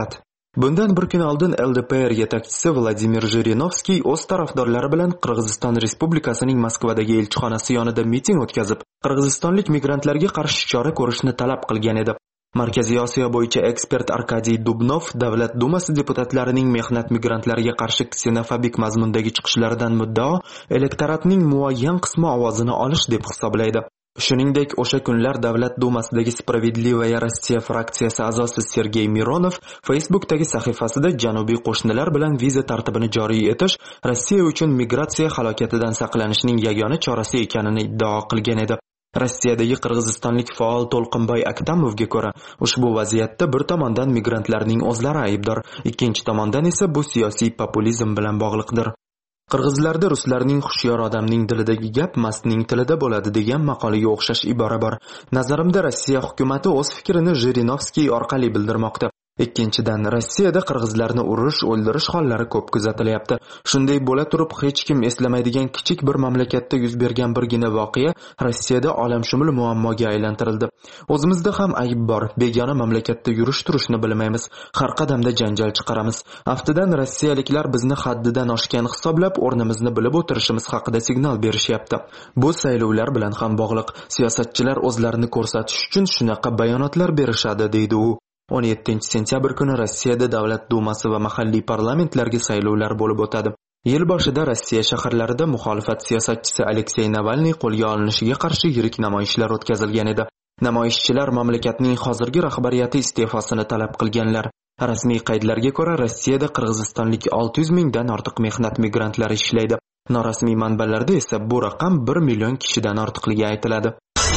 Bundan bir kun oldin LDPR yetakchisi Vladimir Zhirinovskiy o'z tarafdorlari bilan Qirg'iziston Respublikasining Moskvadagi elchixonasi yonida miting o'tkazib, qirg'izistonlik migrantlarga qarshi chora ko'rishni talab qilgan edi. Markaziy Osiyo bo'yicha ekspert Arkadiy Dubnov Davlat Dumasi deputatlarining mehnat migrantlariga qarshi ksenofobik mazmundagi chiqishlaridan muddao elektoratning muayyan qismi ovozini olish deb hisoblaydi. Shuningdek, o'sha kunlar Davlat Dumasidagi Spravedlivaya Rossiya fraksiyasi a'zosi Sergey Mironov Facebookdagi sahifasida janubiy qo'shnilar bilan viza tartibini joriy etish Rossiya uchun migratsiya halokatidan saqlanishning yagona chorasi ekanini iddao qilgan edi. Rossiyadagi qirg'izistonlik faol To'lqinboy Aktamovga ko'ra, ushbu vaziyatda bir tomondan migrantlarning o'zlari aybdor, ikkinchi tomondan esa bu siyosiy populizm bilan bog'liqdir. Qirg'izlarda ruslarning xushyor odamning dilidagi gap mastning tilida bo'ladi degan maqolaga o'xshash ibora bor. Nazarimda Rossiya hukumatati o'z fikrini Zhirinovskiy orqali bildirmoqda. Ikkinchidan, Rossiyada qirg'izlarni urish, o'ldirish hollari ko'p kuzatilyapti. Shunday bo'la turib, hech kim eslamaydigan kichik bir mamlakatda yuz bergan birgina voqea Rossiyada olamshumul muammoga aylantirildi. O'zimizda ham ayb bor. Begona mamlakatda yurish-turishni bilmaymiz. Har qadamda janjal chiqaramiz. Aftidan rossiyaliklar bizni haddidan oshgan hisoblab, o'rnimizni bilib o'tirishimiz haqida signal berishyapti. Bu saylovlar bilan ham bog'liq. Siyosatchilar o'zlarini ko'rsatish uchun shunaqa bayonotlar berishadi, deydi u. 17-sentyabr kuni Rossiyada Davlat Dumasi va mahalliy parlamentlarga saylovlar bo'lib o'tadi. Yil boshida Rossiya shaharlarida muxolifat siyosatchisi Aleksey Navalniy qo'lga olinishiga qarshi yirik namoyishlar o'tkazilgan edi. Namoyishchilar mamlakatning hozirgi rahbariyati iste'fosini talab qilganlar. Rasmiy qaydlarga ko'ra, Rossiyada qirg'izistonlik 600 mingdan ortiq mehnat migrantlari ishlaydi. Norasmiy manbalarda esa bu raqam 1 million kishidan ortiqligi aytiladi.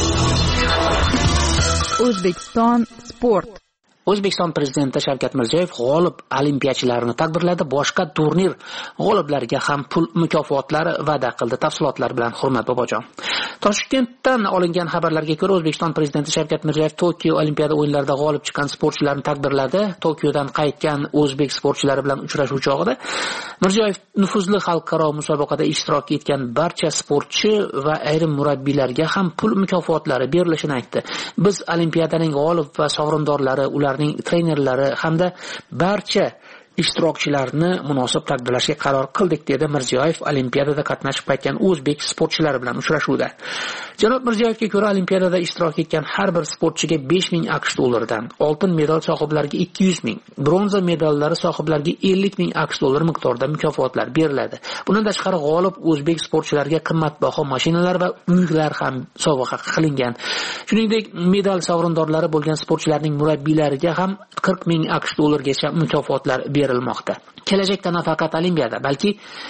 O'zbekiston sport. O'zbekiston prezidenti Shavkat Mirziyoyev g'olib olimpiyachilarni taqdirladi, boshqa turnir g'oliblariga ham pul mukofotlari va'da qildi. Tafsilotlar bilan Hurmat Bobojon. Toshkentdan olingan xabarlarga ko'ra, O'zbekiston prezidenti Shavkat Mirziyoyev Tokio Olimpiada o'yinlarida g'olib chiqqan sportchilarni taqdirladi. Tokiodan qaytgan o'zbek sportchilari bilan uchrashuv chog'ida Mirziyoyev nufuzli xalqaro musobaqada ishtirok etgan barcha sportchi va ayrim murabbiylarga ham pul mukofotlari berilishini aytdi. Biz olimpiadaning g'olib va sovrindorlari, ularning trenerlari hamda barcha ishtirokchilarni munosib taqdirlashga qaror qildik, dedi Mirziyoyev olimpiadada qatnashib qaytgan o'zbek sportchilari bilan uchrashuvda. Janob Mirziyoyevga ko'ra, olimpiadada ishtirok etgan har bir sportchiga 5000 AQSh dollaridan, oltin medal sohiblariga 200 ming, bronza medallari sohiblariga 50 ming AQSh dollari miqdorida mukofotlar beriladi. Bundan tashqari g'olib o'zbek sportchilariga qimmatbaho mashinalar va uylar ham sovg'a qilingan. Shuningdek, medal sovrindorlari bo'lgan sportchilarning murabbiylariga ham 40 ming AQSh dollargacha mukofotlar berilmoqda. Kelajakda nafaqat olimpiada, balki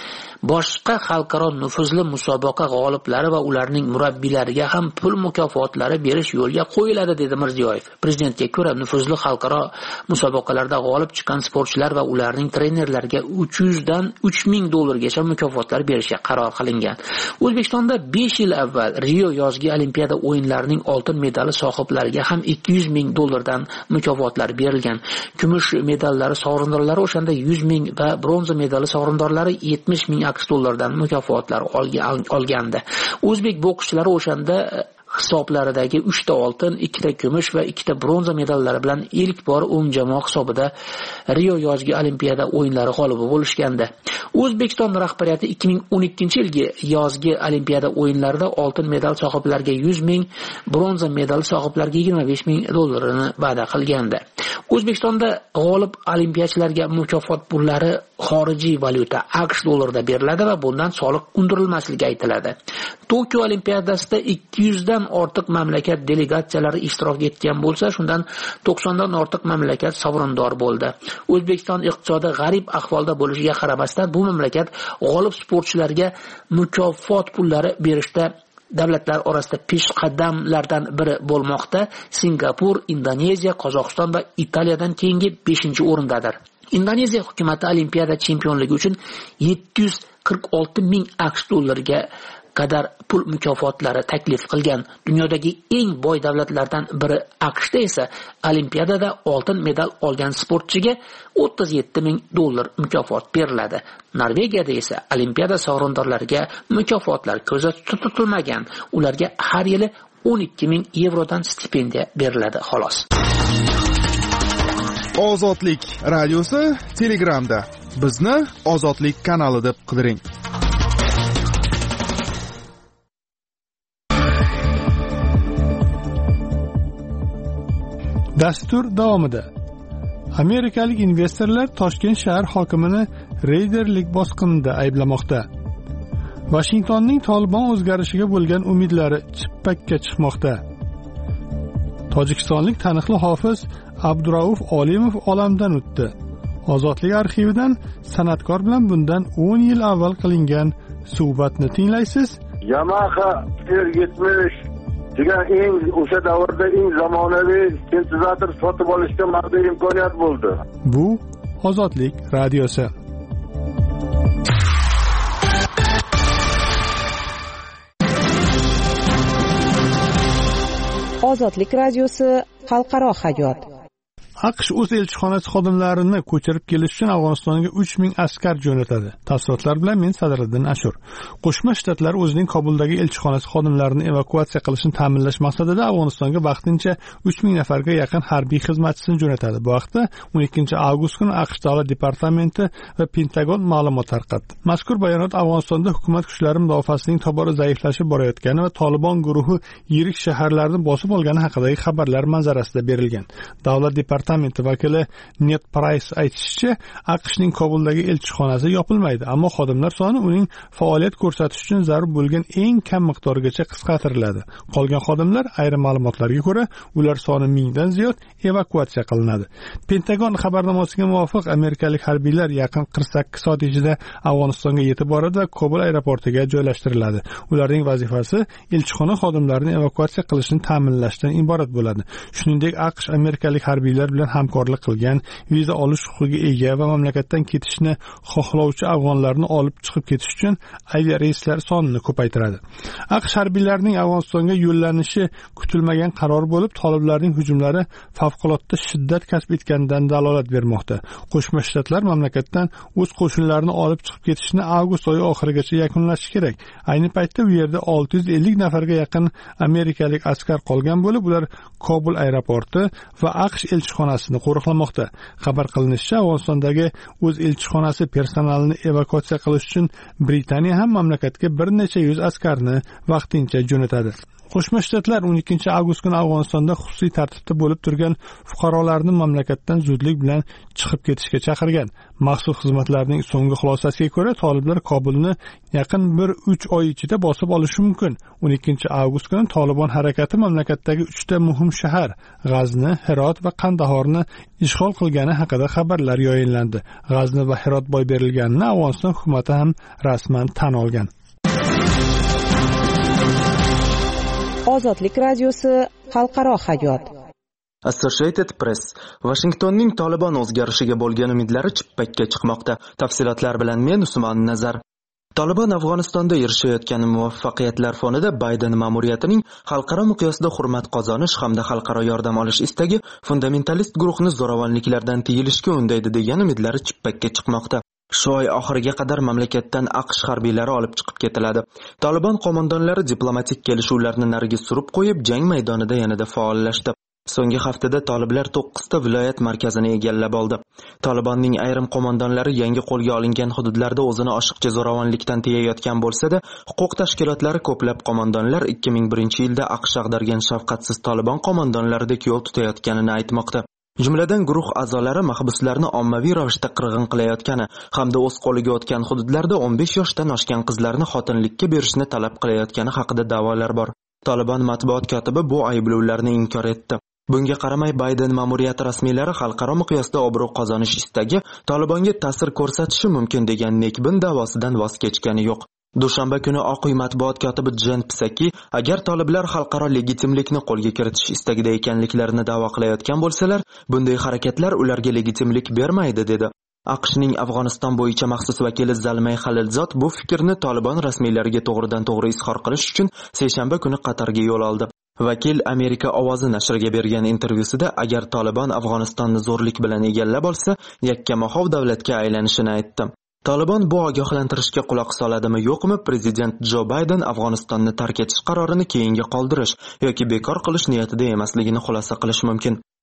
boshqa xalqaro nufuzli musobaqa g'oliblari va ularning murabbiylariga ham pul mukofotlari berish yo'lga qo'yiladi, dedi Mirziyoyev. Prezidentga ko'ra, nufuzli xalqaro musobaqalarda g'olib chiqqan sportchilar va ularning trenerlariga 300 dan 3000 dollargacha mukofotlar berishga qaror qilingan. O'zbekistonda 5 yil avval Rio yozgi olimpiada o'yinlarining oltin medali sohiblariga ham 200 ming dollardan mukofotlar berilgan. Kumush medallari sovrindorlari o'shanda 100 ming va bronza medali sovrindorlari 70 ming AQSh dollardan mukofotlar olgandi. O'zbek bokschilari o'shanda hisoblaridagi 3 ta oltin, 2 ta kumush va 2 ta bronza medallari bilan ilk bor umumjamoa hisobida Rio yozgi olimpiada o'yinlari g'olibi bo'lishgandi. O'zbekiston rahbariyati 2012-yilgi yozgi olimpiada o'yinlarida oltin medal sohiblariga 100 ming, bronza medal sohiblariga 25 ming dollarini va'da qilgandi. O'zbekistonda g'olib olimpiyachilarga mukofot pullari xorijiy valyuta AQSh dollarida beriladi va bundan soliq undirilmasligi aytiladi. Tokio olimpiadasida 200 dan ortiq mamlakat delegatsiyalari ishtirok etgan bo'lsa, shundan 90 dan ortiq mamlakat sovrindor bo'ldi. O'zbekiston iqtisodi g'arib ahvolda bo'lishiga qaramasdan, bu mamlakat g'olib sportchilarga mukofot pullari berishda davlatlar orasida peshqadamlardan biri bo'lmoqda. Singapur, Indoneziya, Qozog'iston va Italiyadan keyingi 5-o'rindadir. Indoneziya hukumati olimpiada chempionligi uchun 746 ming AQSh dollariga qadar pul mukofotlari taklif qilgan. Dunyodagi eng boy davlatlardan biri AQShda esa olimpiadada oltin medal olgan sportchiga 37 ming dollar mukofot beriladi. Norvegiyada esa olimpiada sovrindorlariga mukofotlar ko'zda tutilmagan. Ularga har yili 12 ming yevrodan stipendiya beriladi, xolos. Ozodlik radiosi Telegramda. Bizni Ozodlik kanali deb qidiring. Dastur davomida amerikalik investorlar Toshkent shahar hokimini reyderlik bosqinida ayblamoqda. Vashingtonning Tolibon o'zgarishiga bo'lgan umidlari chippakka chiqmoqda. Tojikistonlik taniqli hofiz Abdurauf Olimov olamdan o'tdi. Ozodlik arxividan san'atkor bilan bundan 10 yil avval qilingan suhbatni tinglaysiz. Yamaha R70 degan o'sha davrda eng zamonaviy sintezator sotib olishga maqbul imkoniyat bo'ldi. Bu Ozodlik radiosi. Ozodlik radiosi xalqaro hayot. AQSh o'z elchixonasi xodimlarini ko'chirib kelish uchun Afg'onistonga 3000 askar jo'natadi. Tafsilotlar bilan men Sadriddin Ashur. Qo'shma Shtatlar o'zining Kobuldagi elchixonasi xodimlarini evakuatsiya qilishni ta'minlash maqsadida Afg'onistonga vaqtincha 3000 nafarga yaqin harbiy xizmatchisini jo'natadi. Bu haqda 12 avgust kuni AQSh Davlat departamenti va Pentagon ma'lumot tarqatdi. Mazkur bayonot Afg'onistonda hukumat kuchlari mudofaasining tobora zaiflashib borayotgani va Tolibon guruhi yirik shaharlarni bosib olgani haqidagi xabarlar manzarasida berilgan. Davlat departamenti vakili Ned Price aytishicha, AQShning Kobuldagi elchixonasi yopilmaydi, ammo xodimlar soni uning faoliyat ko'rsatish uchun zarur bo'lgan eng kam miqdorgacha qisqartiriladi. Qolgan xodimlar ayrim ma'lumotlarga ko'ra, ular soni 1000 dan ziyod evakuatsiya qilinadi. Pentagon xabarnomasiga muvofiq, amerikalik harbiylar yaqin 48 soat ichida Afg'onistonga yetib boradi va Kobul aeroportiga joylashtiriladi. Ularning vazifasi elchixona xodimlarini evakuatsiya qilishni ta'minlashdan iborat bo'ladi. Shuningdek, AQSh amerikalik harbiylar bilan hamkorlik qilgan, viza olish huquqiga ega va mamlakatdan ketishni xohlovchi afg'onlarni olib chiqib ketish uchun aviareyslar sonini ko'paytiradi. AQSh harbiylarining Afg'onistonga yo'llanishi kutilmagan qaror bo'lib, toliblarning hujumlari favqulodda shiddat kasb etganidan dalolat bermoqda. Qo'shma Shtatlar mamlakatdan o'z qo'shinlarini olib chiqib ketishni avgust oyi oxirigacha yakunlashi kerak. Ayni paytda u yerda 650 nafarga yaqin amerikalik askar qolgan bo'lib, ular Kobul aeroporti va AQSh elchixonasini qo'riqlamoqda. Xabar qilinishicha, Afg'onistondagi o'z elchixonasi personalini evakuatsiya qilish uchun Britaniya ham mamlakatga bir necha yuz askarni vaqtincha jo'natadi. Qo'shma Shtatlar 12 avgust kuni Afg'onistonda xususiy tartibda bo'lib turgan fuqarolarni mamlakatdan zudlik bilan chiqib ketishga chaqirgan. Maxsus xizmatlarning so'nggi xulosasiga ko'ra, toliblar Kobulni yaqin 1-3 oy ichida bosib olishi mumkin. 12 avgust kuni Tolibon harakati mamlakatdagi 3 ta muhim shahar, G'azni, Hirot va Qandahorni ishg'ol qilgani haqida xabarlar yoyinlandi. G'azni va Hirot boy berilganini Afg'oniston hukumatı ham rasman tan olgan. Ozodlik radiosi xalqaro hayot. Associated Press: Washingtonning Tolibon o'zgarishiga bo'lgan umidlari chippakka chiqmoqda. Tafsilotlar bilan men Usmon Nazar. Tolibon Afg'onistonda erishayotgan muvaffaqiyatlar fonida Bayden ma'muriyatining xalqaro miqyosda hurmat qozonish hamda xalqaro yordam olish istagi fundamentalist guruhni zo'ravonliklardan tiyilishga undaydi degan umidlari chippakka chiqmoqda. Shu oy oxiriga qadar mamlakatdan AQSh harbiylari olib chiqib ketiladi. Tolibon qo'mondonlari diplomatik kelishuvlarni nariga surib qo'yib, jang maydonida yanada faollashdi. So'nggi haftada toliblar 9 ta viloyat markazini egallab oldi. Tolibonning ayrim qo'mondonlari yangi qo'lga olingan hududlarda o'zini oshiqcha zo'ravonlikdan tiyayotgan bo'lsa-da, huquq tashkilotlari ko'plab qo'mondonlar 2001-yilda AQSh ag'dargan shafqatsiz Tolibon qo'mondonlaridek yo'l tutayotganini aytmoqda. Jumladan guruh a'zolari mahbuslarni ommaviy ravishda qirg'in qilayotgani hamda o'z qo'liga o'tgan hududlarda 15 yoshdan oshgan qizlarni xotinlikka berishni talab qilayotgani haqida da'volar bor. Tolibon matbuot kotibi bu ayblovlarni inkor etdi. Bunga qaramay, Bayden ma'muriyati rasmiylari xalqaro miqyosda obro' qozonish istagi Tolibonga ta'sir ko'rsatishi mumkin degan nekbin da'vosidan voz kechgani yo'q. Dushanba kuni Oq uy matbuot kotibi Jen Psaki, agar toliblar xalqaro legitimlikni qo'lga kiritish istagida ekanliklarini da'vo qilayotgan bo'lsalar, bunday harakatlar ularga legitimlik bermaydi dedi. AQShning Afg'oniston bo'yicha maxsus vakili Zalmay Xalilzod bu fikrni Tolibon rasmiylariga to'g'ridan-to'g'ri izhor qilish uchun seshanba kuni Qatarga yo'l oldi. Vakil Amerika ovozi nashriga bergan intervyusida, agar Tolibon Afg'onistonni zo'rlik bilan egallab olsa, yakkamahov davlatga aylanishini aytdi. Tolibon bu ogohlantirishga quloq soladimi yo'qmi, prezident Jo Bayden Afg'onistonni tark etish qarorini keyinga qoldirish yoki bekor qilish niyatida emasligini xulosa qilish mumkin.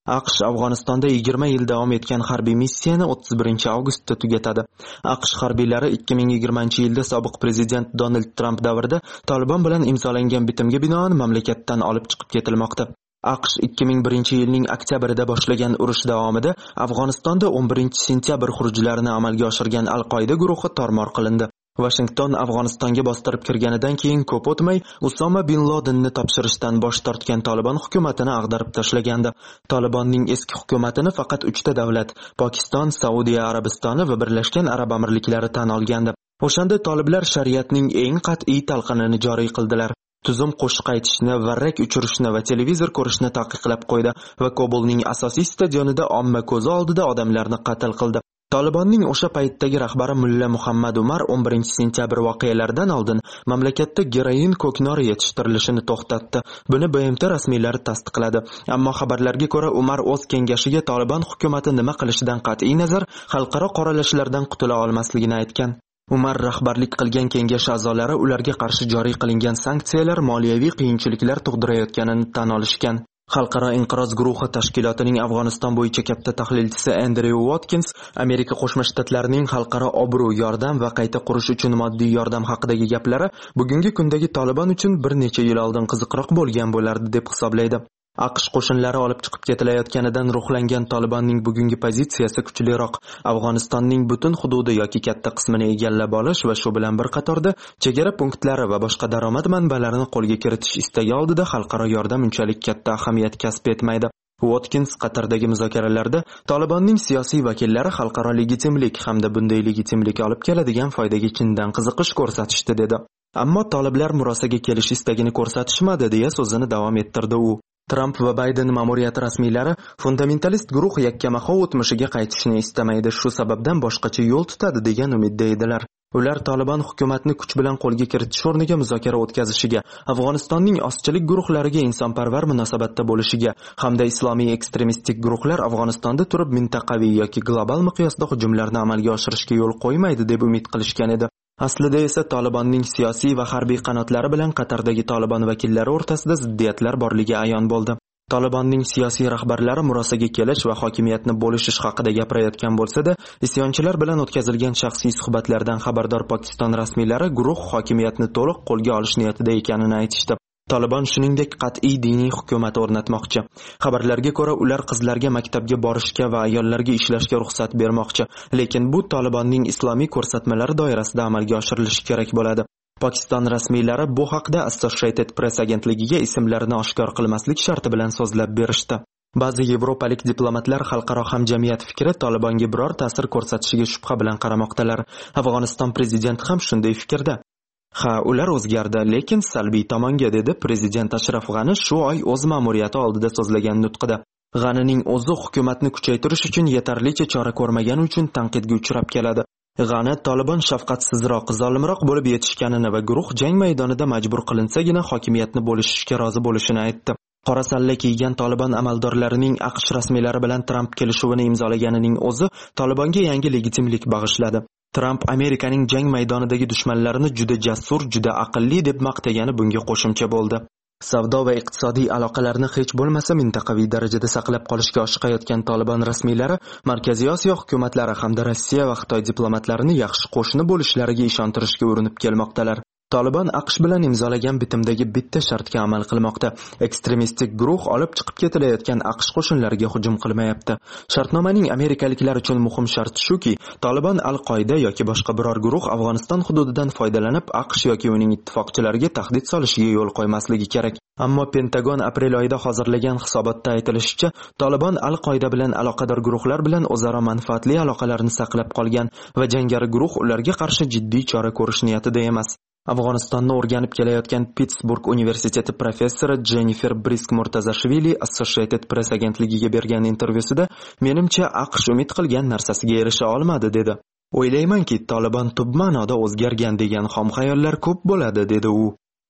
AQSh Afg'onistonda 20 yil davom etgan harbiy missiyani 31 avgustda tugatadi. AQSh harbiylari 2020-yilda sobiq prezident Donald Trump davrida Taliban bilan imzolangan bitimga binoan mamlakatdan olib chiqib ketilmoqda. AQSh 2001-yilning oktyabrida boshlagan urush davomida Afg'onistonda 11-sentyabr xurujlarini amalga oshirgan Al-Qoida guruhi tormor qilindi. Washington Afg'onistonga bostirib kirganidan keyin ko'p o'tmay Usama bin Ladenni topshirishdan bosh tortgan Taliban hukumatini ag'darib tashlagandi. Talibanning eski hukumatini faqat 3 ta davlat, Pokiston, Saudiya Arabistoni va Birlashgan Arab Amirliklari tan olgandi. O'shanda toliblar shariatning eng qat'iy talqinini joriy qildilar. Tuzum qo'shiq aytishni, varrak uchirishni va televizor ko'rishni taqiqlab qo'ydi va Kobulning asosiy stadionida omma ko'zi oldida odamlarni qatl qildi. Talibanning o'sha paytdagi rahbari Mulla Muhammad Umar 11-sentyabr voqealaridan oldin mamlakatda geroin ko'knori yetishtirilishini to'xtatdi. Buni BMT rasmiylari tasdiqladi. Ammo xabarlarga ko'ra Umar o'z kengashiga Taliban hukumatı nima qilishidan qat'iy nazar xalqaro qoralashlardan qutula olmasligini aytgan. Umar rahbarlik qilgan kengash a'zolari ularga qarshi joriy qilingan sanksiyalar moliyaviy qiyinchiliklar tug'dirayotganini tan olishgan. Xalqaro inqiroz guruhi tashkilotining Afg'oniston bo'yicha katta tahlilchisi Andrew Watkins Amerika Qo'shma Shtatlarining xalqaro obro', yordam va qayta qurish uchun moddiy yordam haqidagi gaplari bugungi kundagi Taliban uchun bir necha yil oldin qiziqroq bo'lgan bo'lardi deb hisoblaydi. AQSh qo'shinlari olib chiqib ketilayotganidan ruhlangan Talibanning bugungi pozitsiyasi kuchliroq. Afg'onistonning butun hududi yoki katta qismini egallab olish va shu bilan bir qatorda chegara punktlari va boshqa daromad manbalarini qo'lga kiritish istagi oldida xalqaro yordam unchalik katta ahamiyat kasb etmaydi. Watkins Qatardagi muzokaralarda Talibanning siyosiy vakillari xalqaro legitimlik hamda bunday legitimlik olib keladigan foydaga chindan qiziqish ko'rsatishdi dedi. Ammo toliblar murosaga kelish istagini ko'rsatishmadi deya so'zini davom ettirdi u. Trump va Bayden ma'muriyati rasmiylari fundamentalist guruh yakkamaho o'tmishiga qaytishni istamaydi, shu sababdan boshqacha yo'l tutadi degan umidda edilar. Ular Taliban hukumatni kuch bilan qo'lga kiritish o'rniga muzokara o'tkazishiga, Afg'onistonning ozchilik guruhlariga insonparvar munosabatda bo'lishiga hamda islomiy ekstremistik guruhlar Afg'onistonda turib mintaqaviy yoki global miqyosda hujumlarni amalga oshirishga yo'l qo'ymaydi deb umid qilishgan edi. Aslida esa Talibanning siyosiy va harbiy qanotlari bilan Qatardagi Taliban vakillari o'rtasida ziddiyatlar borligi ayon bo'ldi. Talibanning siyosiy rahbarlari murosaga kelish va hokimiyatni bo'lishish haqida gapirayotgan bo'lsa-da, isyonchilar bilan o'tkazilgan shaxsiy suhbatlardan xabardor Pokiston rasmiylari guruh hokimiyatni to'liq qo'lga olish niyatida ekanini aytishdi. Taliban shuningdek qat'iy diniy hukumat o'rnatmoqchi. Xabarlarga ko'ra, ular qizlarga maktabga borishga va ayollarga ishlashga ruxsat bermoqchi, lekin bu Talibanning islomiy ko'rsatmalari doirasida amalga oshirilishi kerak bo'ladi. Pokiston rasmiylari bu haqda Associated Press agentligiga ismlarini oshkor qilmaslik sharti bilan so'zlab berishdi. Ba'zi yevropalik diplomatlar xalqaro hamjamiyat fikri Talibanga biror ta'sir ko'rsatishiga shubha bilan qaramoqdalar. Afg'oniston prezidenti ham shunday fikrda. Ha, ular o'zgardi, lekin salbiy tomonga, dedi prezident Ashraf G'ani shu oy o'z ma'muriyati oldida so'zlagan nutqida. G'anining o'zi hukumatni kuchaytirish uchun yetarlicha chora ko'rmagani uchun tanqidga uchrab keladi. G'ani Taliban shafqatsizroq, zolimroq bo'lib yetishganini va guruh jang maydonida majbur qilinsagina hokimiyatni bo'lishishga rozi bo'lishini aytdi. Qora salla kiygan Taliban amaldorlarining AQSh rasmiylari bilan Trump kelishuvini imzolaganining o'zi Talibanga yangi legitimlik bag'ishladi. Trump Amerikaning jang maydonidagi dushmanlarini juda jasur, juda aqlli deb maqtagani bunga qo'shimcha bo'ldi. Savdo va iqtisodiy aloqalarni hech bo'lmasa mintaqaviy darajada saqlab qolishga oshiqayotgan Taliban rasmiylari Markaziy Osiyo hukumatlari hamda Rossiya va Xitoy diplomatlarini yaxshi qo'shni bo'lishlariga ishontirishga urinib kelmoqdalar. Taliban AQSh bilan imzolagan bitimdagi bitta shartga amal qilmoqda. Ekstremistik guruh olib chiqib ketilayotgan AQSh qo'shinlariga hujum qilmayapti. Shartnomaning amerikaliklar uchun muhim sharti shuki, Taliban Al-Qoida yoki boshqa biror guruh Afg'oniston hududidan foydalanib AQSh yoki uning ittifoqchilariga tahdid solishiga yo'l qo'ymasligi kerak. Ammo Pentagon aprel oyida hozirlagan hisobotda aytilishicha, Taliban Al-Qoida bilan aloqador guruhlar bilan o'zaro manfaatli aloqalarni saqlab qolgan va jangari guruh ularga qarshi jiddiy chora ko'rish niyatida emas. Afg'onistonni o'rganib kelayotgan Pittsburgh universiteti professori Jennifer Brisk Murtazashvili Associated Press agentligiga bergan intervyusida menimcha AQSh umid qilgan narsasiga erisha olmadi dedi. O'ylaymanki, Taliban tub ma'noda o'zgargan degan xom xayollar ko'p bo'ladi dedi u.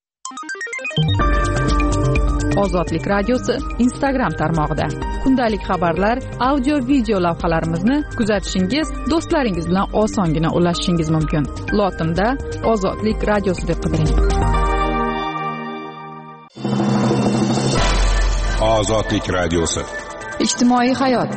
Ozodlik radiosi Instagram tarmog'ida kundalik xabarlar, audio video lavhalarimizni kuzatishingiz, do'stlaringiz bilan osongina ulashishingiz mumkin. Lotinda Ozodlik radiosi deb qidiring. Ozodlik radiosi ijtimoiy hayot.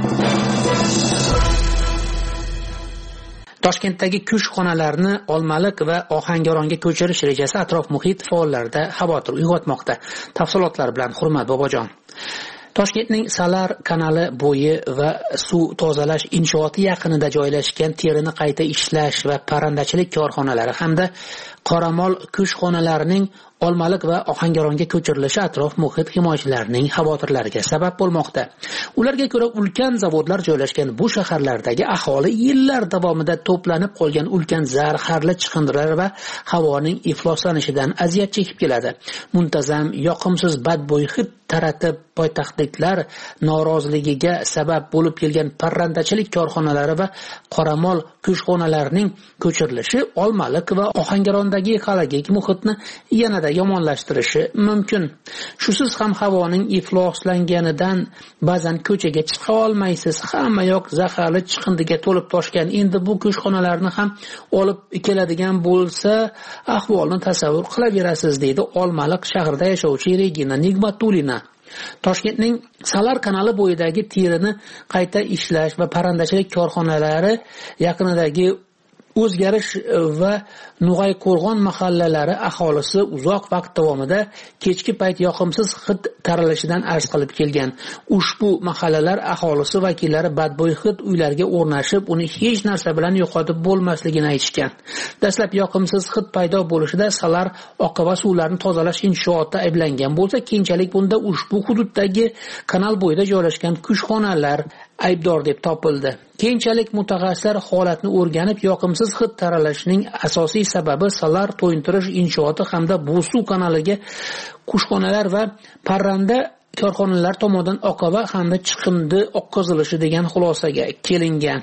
Toshkentdagi kushxonalarni Olmaliq va Ohangaronga ko'chirish rejasi atrof muhit faollarida xavotir uyg'otmoqda. Tafsilotlar bilan Hurmat Bobojon. Toshkentning Salar kanali bo'yi va suv tozalash inshooti yaqinida joylashgan terini qayta ishlash va parrandachilik korxonalari hamda qoramol kushxonalarining Olmaliq va Ohangaronga ko'chirilishi atrof muhit himoyachilarining xavotirlariga sabab bo'lmoqda. Ularga ko'ra, ulkan zavodlar joylashgan bu shaharlardagi aholi yillar davomida to'planib qolgan ulkan zaharli chiqindilar va havoning ifloslanishidan aziyat chekib keladi. Muntazam yoqimsiz badbo'y hid taratib poytaxtliklar noroziligiga sabab bo'lib kelgan parrandachilik korxonalari va qoramol kushxonalarining ko'chirilishi Olmaliq va Ohangarondagi ekologik muhitni yanada yomonlashtirishi mumkin. Shusiz ham havoning ifloslanganidan ba'zan ko'chaga chiqa olmaysiz. Hamma yoq zaharli chiqindiga to'lib toshgan. Endi bu kushxonalarni ham olib keladigan bo'lsa, ahvolni tasavvur qilaverasiz, deydi Olmaliq shahrida yashovchi Regina Nigmatulina. Toshkentning Salar kanali bo'yidagi terini qayta ishlash va parrandachilik korxonalari yaqinidagi O'zgarish va Nug'ayqo'rg'on mahallalari aholisi uzoq vaqt davomida kechki payt yoqimsiz hid taralashidan arz qilib kelgan. Ushbu mahallalar aholisi vakillari badbo'y hid uylarga o'rnashib, uni hech narsa bilan yo'qotib bo'lmasligini aytishgan. Dastlab yoqimsiz hid paydo bo'lishida Salar oqova suvlarni tozalash inshooti ayblangan bo'lsa, keyinchalik bunda ushbu hududdagi kanal bo'yida joylashgan kushxonalar aybdor deb topildi. Keyinchalik mutaxassislar holatni o'rganib, yoqimsiz hid taralashining asosiy sababi Salar to'yintirish inshooti hamda Bo'suv kanaliga kushxonalar va parranda korxonalar tomonidan oqova hamda chiqindi oqqizilishi degan xulosaga kelingan.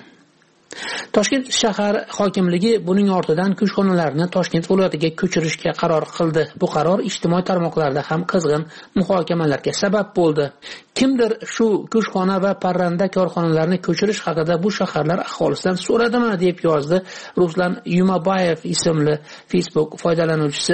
Toshkent shahar hokimligi buning ortidan kushxonalarni Toshkent viloyatiga ko'chirishga qaror qildi. Bu qaror ijtimoiy tarmoqlarda ham qizg'in muhokamalarga sabab bo'ldi. Kimdir shu kushxona va parranda korxonalarini ko'chirish haqida bu shaharlar aholisidan so'radimi deb yozdi Ruslan Yumabayev ismli Facebook foydalanuvchisi.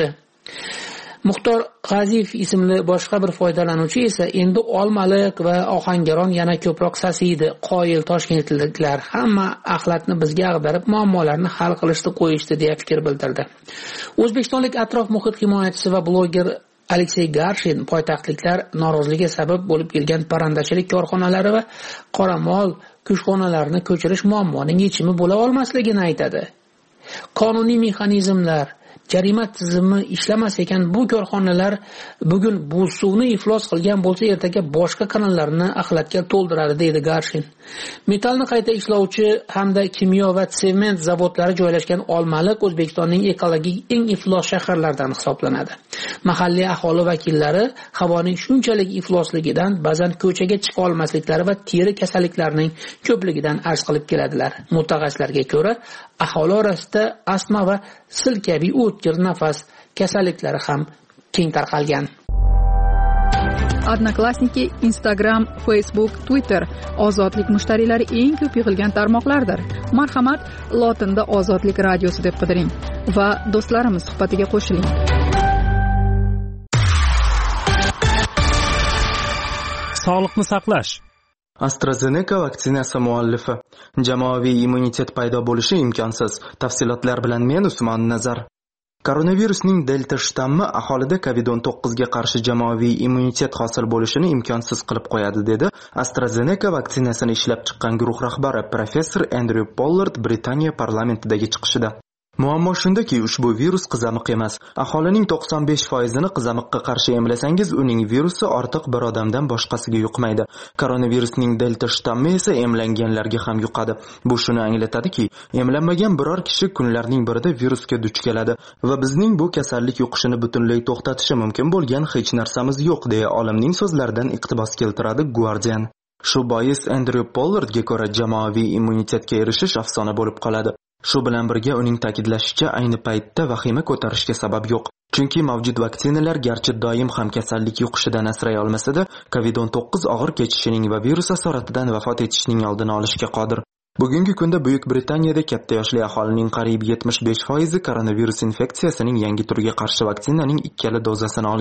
Muxtor G'aziyev ismli boshqa bir foydalanuvchi esa endi Olmaliq va Ohangaron yana ko'proq sasiydi. Qoyil toshkentliklar hamma axlatni bizga ag'darib muammolarni hal qilishni qo'yishdi deya fikr bildirdi. O'zbekistonlik atrof muhit himoyachisi va bloger Aleksey Garshin poytaxtliklar noroziligiga sabab bo'lib kelgan parrandachilik korxonalari va qoramol kushxonalarini ko'chirish muammoning yechimi bo'la olmasligini aytadi. Qonuniy mexanizmlar, jarima tizimi ishlamas ekan, bu korxonalar bugun bu suvni iflos qilgan bo'lsa, ertaga boshqa kanallarni axlatga to'ldiradi, deydi Garshin. Metallni qayta ishlovchi hamda kimyo va sement zavodlari joylashgan Olmaliq O'zbekistonning ekologik eng iflos shaharlaridan hisoblanadi. Mahalliy aholi vakillari havoning shunchalik iflosligidan ba'zan ko'chaga chiqa olmasliklari va teri kasalliklarining ko'pligidan arz qilib keladilar. Mutaxassislarga ko'ra, aholi orasida astma va sil kabi o'tkir nafas kasalliklari ham keng tarqalgan. Odnoklassniki, Instagram, Facebook, Twitter ozodlik mushtariylari eng ko'p yig'ilgan tarmoqlardir. Marhamat, lotinda Ozodlik radiosi deb qidiring va do'stlarimiz suhbatiga qo'shiling. Sog'liqni saqlash. AstraZeneca vaksinasi muallifi: jamoaviy immunitet paydo bo'lishi imkonsiz. Tafsilotlar bilan men Usmon Nazar. Koronavirusning delta shtammi aholida COVID-19 ga qarshi jamoaviy immunitet hosil bo'lishini imkonsiz qilib qo'yadi, dedi AstraZeneca vaksinasini ishlab chiqqan guruh rahbari professor Andrew Pollard Britaniya parlamentidagi chiqishida. Muammo shundaki, ushbu virus qizamiq emas. Aholining 95%ni qizamiqqa qarshi emlasangiz, uning virusi ortiq bir odamdan boshqasiga yuqmaydi. Koronavirusning delta shtammi esa emlanganlarga ham yuqadi. Bu shuni anglatadiki, emlanmagan biror kishi kunlarning birida virusga duch keladi va bizning bu kasallik yuqishini butunlay to'xtatishi mumkin bo'lgan hech narsamiz yo'q, deya olimning so'zlaridan iqtibos keltiradi Guardian. Shu bois Andrew Pollardga ko'ra jamoaviy immunitetga erishish afsona bo'lib qoladi. Shu bilan birga uning ta'kidlashicha, ayni paytda vahima ko'tarishga sabab yo'q. Chunki mavjud vaksinalar garchi doim ham kasallik yuqishidan asray olmasa-da, COVID-19 og'ir kechishining va virus asoratidan vafot etishning oldini olishga qodir. Bugungi kunda Buyuk Britaniyada katta yoshli aholining qariyb 75% koronavirus infeksiyasining yangi turiga qarshi vaksinaning ikkala dozasini olgan.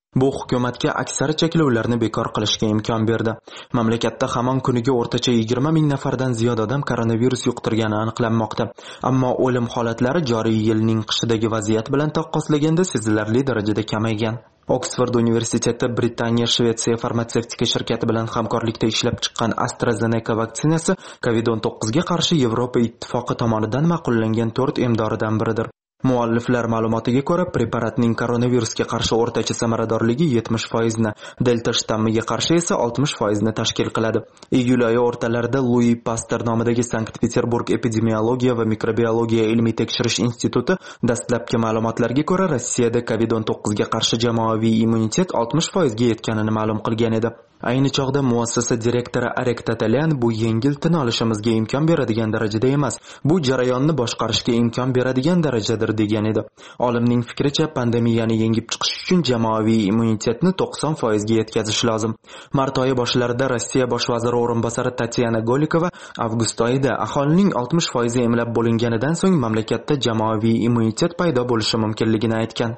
Bu hukumatga aksar cheklovlarni bekor qilishga imkon berdi. Mamlakatda hamon kuniga o'rtacha 20 ming nafardan ziyod odam koronavirus yuqtirgani aniqlanmoqda. Ammo o'lim holatlari joriy yilning qishidagi vaziyat bilan taqqoslaganda sezilarli darajada kamaygan. Oksford universiteti Britaniya Shvetsiya farmatsevtika shirkati bilan hamkorlikda ishlab chiqqan AstraZeneca vaksinasi COVID-19 ga qarshi Yevropa ittifoqi tomonidan ma'qullangan 4 emdoridan biridir. Mualliflar ma'lumotiga ko'ra, preparatning koronavirusga qarshi o'rtacha samaradorligi 70% ni, delta shtammiga qarshi esa 60% ni tashkil qiladi. Iyul oyi o'rtalarida Louis Pasteur nomidagi Sankt-Peterburg epidemiologiya va mikrobiologiya ilmiy tekshirish instituti dastlabki ma'lumotlarga ko'ra, Rossiyada COVID-19 ga qarshi jamoaviy immunitet 60% ga yetganini ma'lum qilgan edi. Ayni chog'da muassasa direktori Arek Tatalyan bu yengil tin olishimizga imkon beradigan darajada emas, bu jarayonni boshqarishga imkon beradigan darajadir degan edi. Olimning fikricha, pandemiyani yengib chiqish uchun jamoaviy immunitetni 90% ga yetkazish lozim. Mart oyi boshlarida Rossiya bosh vaziri o'rinbosari Tatyana Golikova avgust oyida aholining 60% emlab bo'linganidan so'ng mamlakatda jamoaviy immunitet paydo bo'lishi mumkinligini aytgan.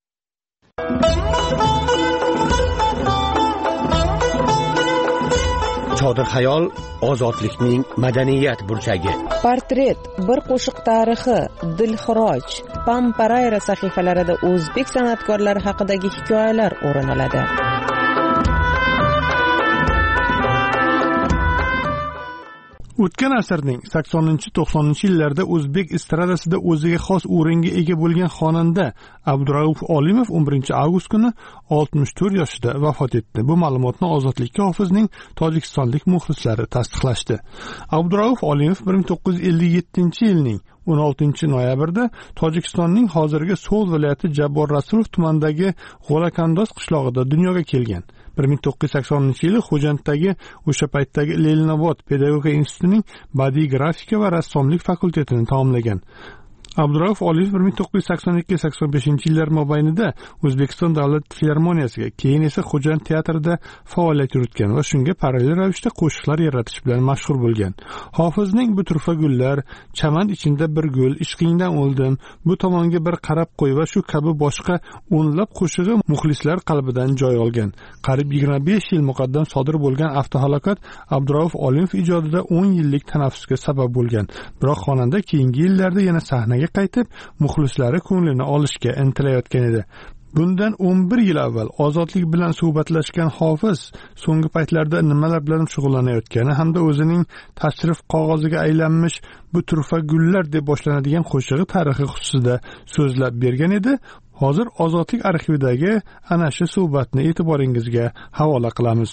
Chodir xayol ozodlikning madaniyat burchagi. Portret, bir qo'shiq tarixi, Dilxiroj, Pamparayra sahifalarida o'zbek san'atkorlari haqidagi hikoyalar o'rin oladi. O'tgan asrning 80-90-yillarda o'zbek estradasida o'ziga xos o'ringa ega bo'lgan xonanda Abdurauf Olimov 11-avgust kuni 64 yoshida vafot etdi. Bu ma'lumotni Ozodlikka hofizning tojikistonlik muxlislari tasdiqlashdi. Abdurauf Olimov 1957-yilning 16-noyabrda Tojikistonning hozirgi So'l viloyati Jabbor Rasulov tumanidagi G'olakandoz qishlog'ida dunyoga kelgan. 1980-yili Xo'janddagi o'sha paytdagi Leninobod pedagogika institutining badiiy grafika va rassomlik fakultetini tamomlagan. Abdurauf Olimov 1982-85-yillar mobaynida O'zbekiston davlat filarmoniyasiga, keyin esa Xo'jand teatrida faoliyat yuritgan va shunga parallel ravishda qo'shiqlar yaratish bilan mashhur bo'lgan. Hofizning bu turfa gullar, chaman ichida bir gul, ishqingdan o'ldim, bu tomonga bir qarab qo'y va shu kabi boshqa o'nlab qo'shig'i muxlislar qalbidan joy olgan. Qariyb 25 yil muqaddam sodir bo'lgan avtohalokat Abdurauf Olimov ijodida 10 yillik tanaffusga sabab bo'lgan. Biroq xonanda keyingi yillarda yana sahnaga qaytib, muxlislari ko'nglini olishga intilayotgan edi. Bundan 11 yil avval ozodlik bilan suhbatlashgan hofiz so'nggi paytlarda nimalar bilan shug'ullanayotgani hamda o'zining tashrif qog'oziga aylanmish bu turfa gullar deb boshlanadigan qo'shig'i tarixi xususida so'zlab bergan edi. Hozir Ozodlik arxividagi ana shu suhbatni e'tiboringizga havola qilamiz.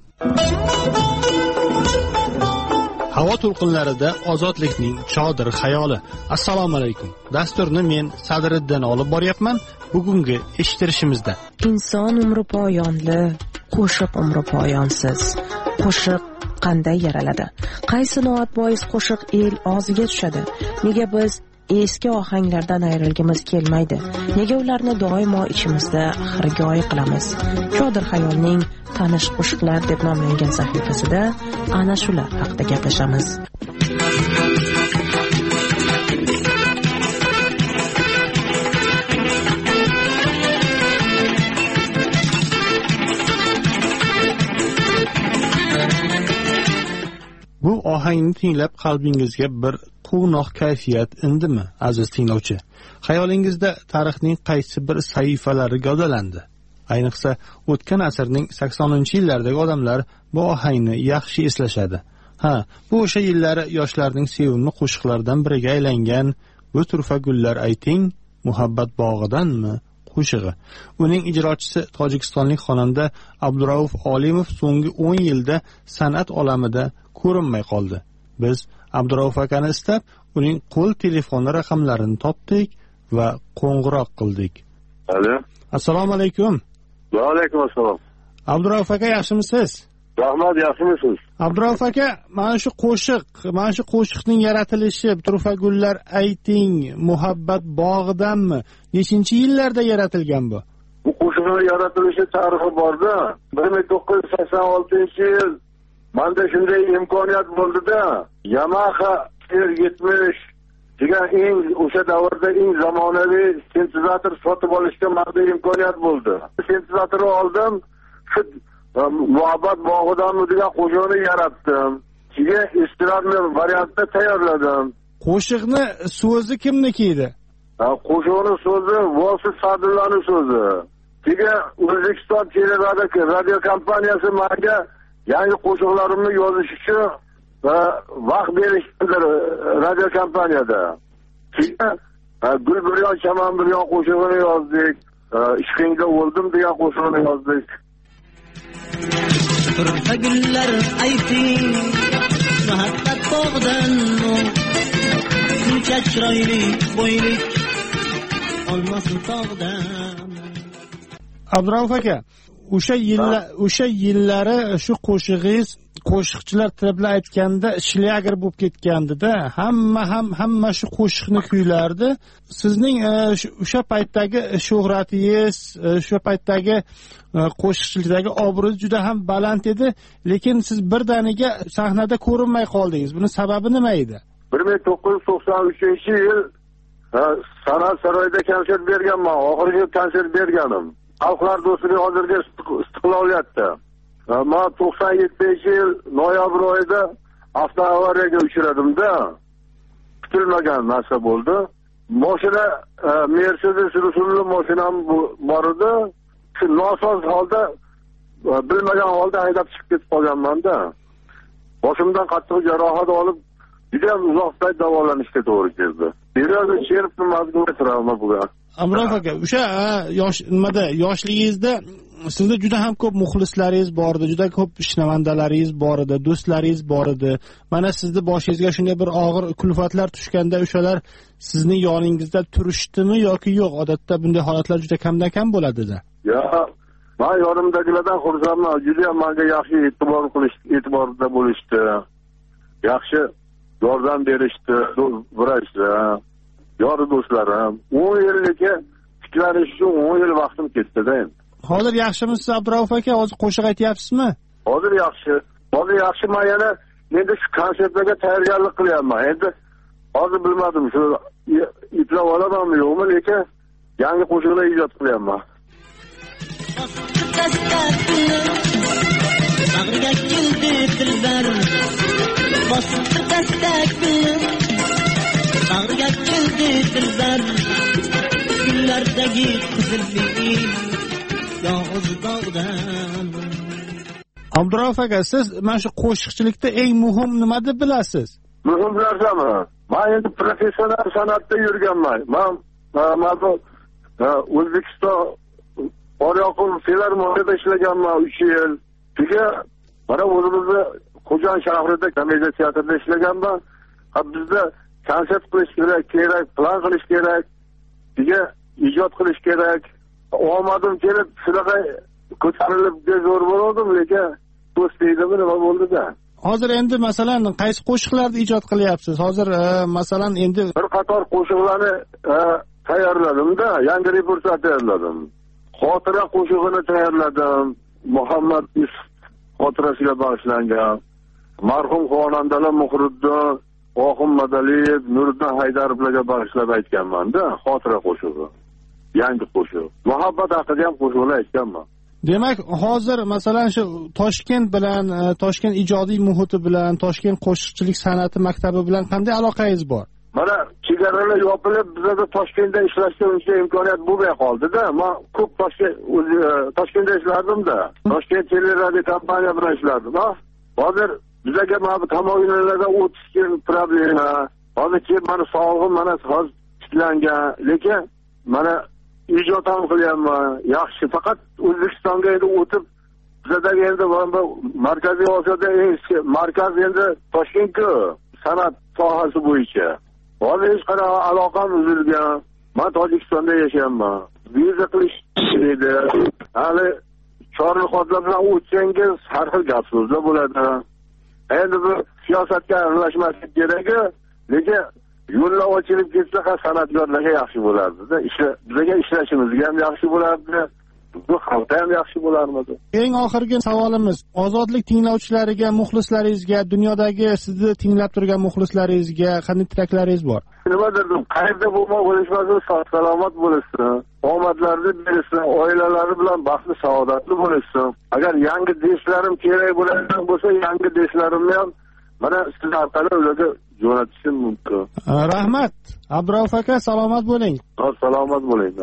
Havo to'lqinlarida ozodlikning chodir xayoli. Assalomu alaykum. Dasturni men Sadriddin olib boryapman. Bugungi eshittirishimizda Inson umri poyonli, qo'shiq umri poyonsiz. Qo'shiq qanday yaraladi? Qaysi noat bois qo'shiq el og'ziga tushadi? Nega biz eski ohanglardan ayrilgimiz kelmaydi? Nega ularni doimo ichimizda xirgoyi qilamiz? Chodir xayolning tanish qo'shiqlar deb nomlangan sahifasida ana shular haqida gaplashamiz. Bu ohangni tinglab qalbingizga bir quvnoq kayfiyat indimi, aziz tinglovchi? Xayolingizda tarixning qaysi bir sahifalari gavdalandi? Ayniqsa, o'tgan asrning 80-yillardagi odamlar bu ohangni yaxshi eslashadi. Bu o'sha yillari yoshlarning sevimli qo'shiqlaridan biriga aylangan Bu turfa gullar ayting, muhabbat bog'idanmi qo'shig'i. Uning ijrochisi tojikistonlik xonanda Abdurauf Olimov so'nggi 10 yilda san'at olamida ko'rinmay qoldi. Biz Abdurauf akani istab, uning qo'l telefoni raqamlarini topdik va qo'ng'iroq qildik. Alo. Assalomu alaykum. Va alaykum assalom. Abdurauf aka, yaxshimisiz? Rahmat, yaxshimisiz? Abdurauf aka, mana shu qo'shiqning yaratilishi, turfa gullar ayting, muhabbat bog'idanmi? Nechinchi yillarda yaratilgan bu? Bu qo'shiqning yaratilishi tarixi borda. 1986-yil menda shunday imkoniyat bo'ldi-da, Yamaha R70 degan o'sha davrda eng zamonaviy sintezator sotib olishga maqbul imkoniyat bo'ldi. Sintezatorni oldim, shu muhabbat bog'idan degan qo'shiqni yaratdim. Keyin estradni variantda tayyorladim. Qo'shiqni so'zi kimniki edi? Qo'shiqning so'zi Vosil Sadullaning so'zi. Keyin O'zbekiston radio kompaniyasi menga yangi qo'shiqlarimni yozish uchun vaqt berishdilar radio kompaniyada. Keyin Gul biryon chaman biryon qo'shig'ini yozdik. Ishqingda o'ldim degan qo'shig'ini yozdik. Turfa gullar ayting muhabbat bog'dan shuncha chiroyli bo'ylik olmasin tog'dan. Abdurauf aka, o'sha yillari shu qo'shig'ingiz qo'shiqchilar tilib aytganda shlyager bo'lib ketgandida, hamma shu qo'shiqni kuylardi. Sizning o'sha paytdagi shuhratingiz, o'sha paytdagi qo'shiqchilikdagi obro'yingiz juda ham baland edi, lekin siz birdaniga sahnada ko'rinmay qoldingiz. Buni sababi nima edi? 1993-yil San'at saroyida konsert berganman. Oxirgi konsert berganim. Xalqlar do'stligi hozirgi istiqloliyatda. Men 97-yil noyabr oyida avtoavariyaga uchradim-da. Kutilmagan narsa bo'ldi. Mashina Mercedes rusumli mashinam bor edi. Shu nosoz holda, bilmagan holda haydab chiqib ketib qolganman-da. Boshimdan qattiq jarohat olib, juda uzoq payt davolanishga to'g'ri keldi. Biraz cherpni mazmunli travma bo'lgan. Abdurauf aka, o'sha yoshligingizda sizda juda ham ko'p muxlislaringiz bor edi, juda ko'p ishnavandalaringiz bor edi, do'stlaringiz bor edi. Mana sizni boshingizga shunday bir og'ir kulfatlar tushganda o'shalar sizning yoningizda turishdimi yoki yo'q? Odatda bunday holatlar juda kamdan kam bo'ladi-da. Ya, men yonimdagilardan xursandman. Juda ham menga yaxshi e'tiborda bo'lishdi. Yaxshi yordam berishdi, vrachlar, yori do'stlarim. 10 yillikka tiklanish uchun 10 yil vaqtim ketdi-da endi. Hozir yaxshimisiz Abdurauf aka? Hozir qo'shiq aytyapsizmi? Hozir yaxshi. Men yana endi shu konsertlarga tayyorgarlik qilyapman. Endi hozir bilmadim shu iplab olamanmi yo'qmi, lekin yangi qo'shiqlar ijod qilyapman. Bag'riga keldi dilbar, bosib tastak bag'riga keldi dilbar, gullardagi qizillik yolg'iz dog'dan. Abdurauf aka, siz mana shu qo'shiqchilikda eng muhim nima deb bilasiz? Muhim narsami? Men endi professional san'atda yurganman. Men O'zbekiston Oryoqul filarmoniyada ishlaganman 3 yil. Keyin mana o'zimizni Xo'jand shahrida komediya teatrida ishlaganman. Bizda konsert qilish kerak, plan qilish kerak, keyin ijod qilish kerak. Omadim kelib, shunaqa ko'tarilib zo'r bo'ldim, lekin do'stlikda nima bo'ldi-da. Hozir endi masalan qaysi qo'shiqlarni ijod qilyapsiz? Hozir masalan endi bir qator qo'shiqlarni tayyorladim-da, yangi repertuar tayyorladim. Xotira qo'shig'ini tayyorladim. Muhammad Yusuf xotirasiga bag'ishlangan. Marhum xonandalar Muhriddin, Oxim Madaliyev, Nuriddin Haydarovlarga bag'ishlab aytganman-da, xotira qo'shig'i. Yangi qo'shiq. Muhabbat haqida ham qo'shiqlar aytganman. Demak, hozir masalan shu Toshkent bilan, Toshkent ijodiy muhiti bilan, Toshkent qo'shiqchilik san'ati maktabi bilan qanday aloqangiz bor? Mana chegaralar yopilib, bizda Toshkentda ishlashga uncha imkoniyat bo'lmay qoldi-da. Men ko'p Toshkentda ishlardim-da. Toshkent teleradio kompaniya bilan ishlardim. Hozir bizga mana tamoyillarda 30 yil problema. Hozir mana sog'lig'im mana hozir tiklangan, lekin mana ijod ham qilyapman. Yaxshi, faqat O'zbekistonga endi o'tib, bizdagi endi Markaziy Osiyoda markaz endi Toshkentku san'at sohasi bo'yicha. Hozir hech qanaqa aloqam uzilgan. Men Tojikistonda yashayapman. Viza qilish edi. Hali chorliqotlar bilan o'tsangiz har xil gap so'zlar bo'ladi. Endi bu siyosatga aralashmaslik kerak, lekin yo'llar ochilib ketsa, san'atkorlarga yaxshi bo'lardi-da. Bizga ishlashimizga ham yaxshi bo'lardi. bu xalqda ham yaxshi bo'larmidi. Eng oxirgi savolimiz, ozodlik tinglovchilariga, muxlislaringizga, dunyodagi sizni tinglab turgan muxlislaringizga qanday tilaklaringiz bor? Nima derdim, qayerda bo'lishmasin, sog' salomat bo'lishsin, omadlarini bersin, oilalari bilan baxtli saodatli bo'lishsin. Agar yangi do'stlarim kerak bo'ladigan bo'lsa, yangi do'stlarimni ham mana siz orqali ularga jo'natishim mumkin. Rahmat. Abdurauf aka, salomat bo'ling. Salomat bo'ling.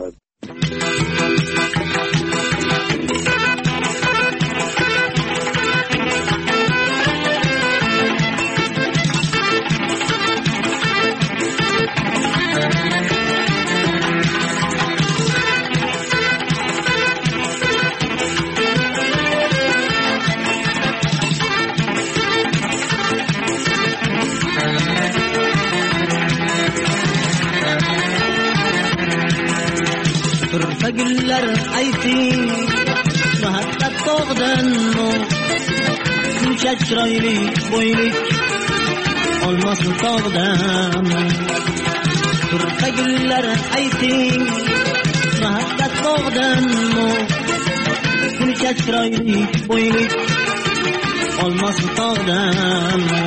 Turfa gullar ayting muhabbat tog'danmi shuncha chiroyli bo'ylik olmos tog'danmi turfa gullar ayting muhabbat tog'danmi shuncha chiroyli bo'ylik olmos tog'danmi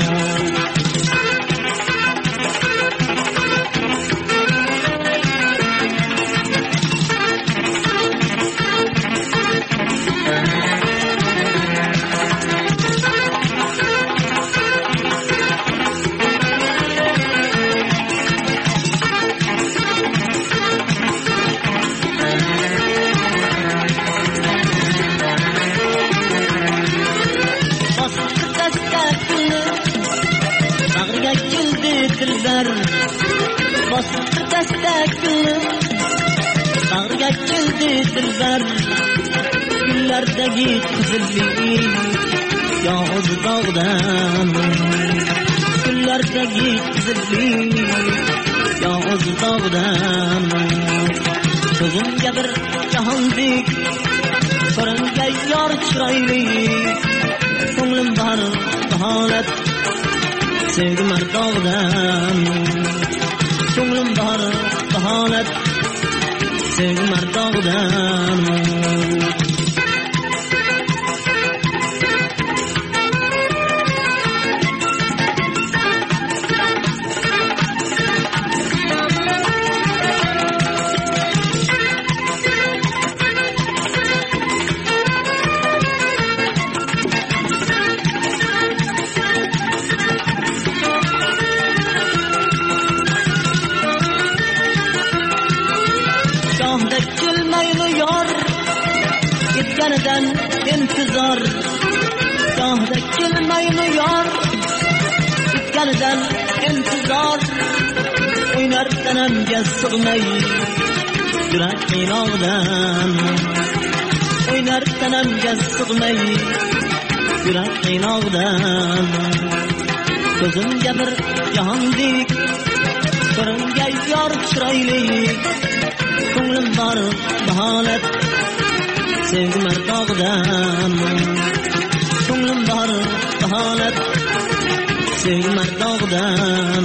bosib dastakni bag'riga keldi dilbar gullardagi qizillik yolg'iz dog'dan gullardagi qizillik yolg'iz dog'dan ko'zimga bir jahondek ko'ringay yor chiroyli ko'nglim bor holat sevgi mardog'dan ko'nglim bor baholat sevgi mardog'dan yetganidan intizor gohda kelmaymi yor yetganidan intizor o'ynar tanamga sig'may yurak qiynoqdan o'ynar tanamga sig'may yurak qiynoqdan ko'zimga bir jahondek ko'ringay yor chiroyli ko'nglim bor baholat sevgi mardog'dan ko'nglim bor baholat sevgi mardog'dan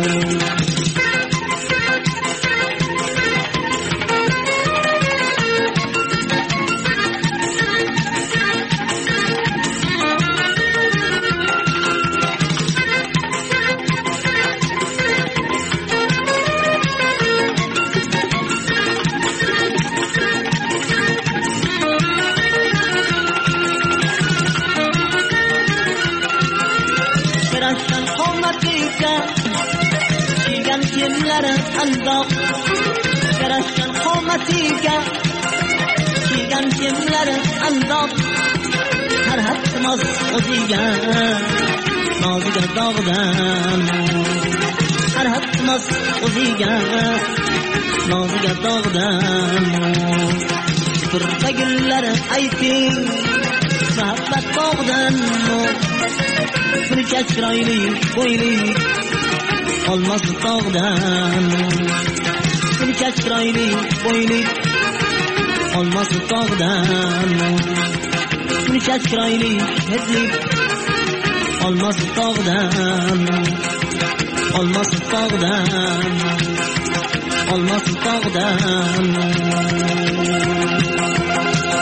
andoq yarashgan qomatiga kiygan kiyimlari andoq har hatmos o'ziga noziga dog'dan har hatmos o'ziga noziga dog'dan turfa gullari ayting muhabbat bog'dan shuncha chiroyli bo'ylik olmos tog'dan shuncha chiroyli bo'ylik olmos tog'dan shuncha chiroyli hidlik olmos tog'dan olmos tog'dan olmos tog'dan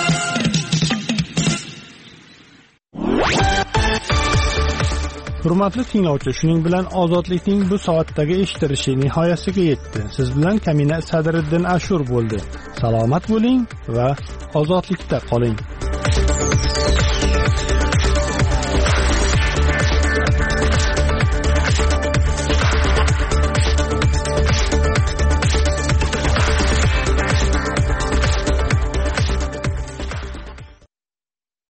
Hurmatli tinglovchi, shuning bilan ozodlikning bu soatdagi eshittirishi nihoyasiga yetdi. Siz bilan Kamina Sadriddin Ashur bo'ldi. Salomat bo'ling va ozodlikda qoling.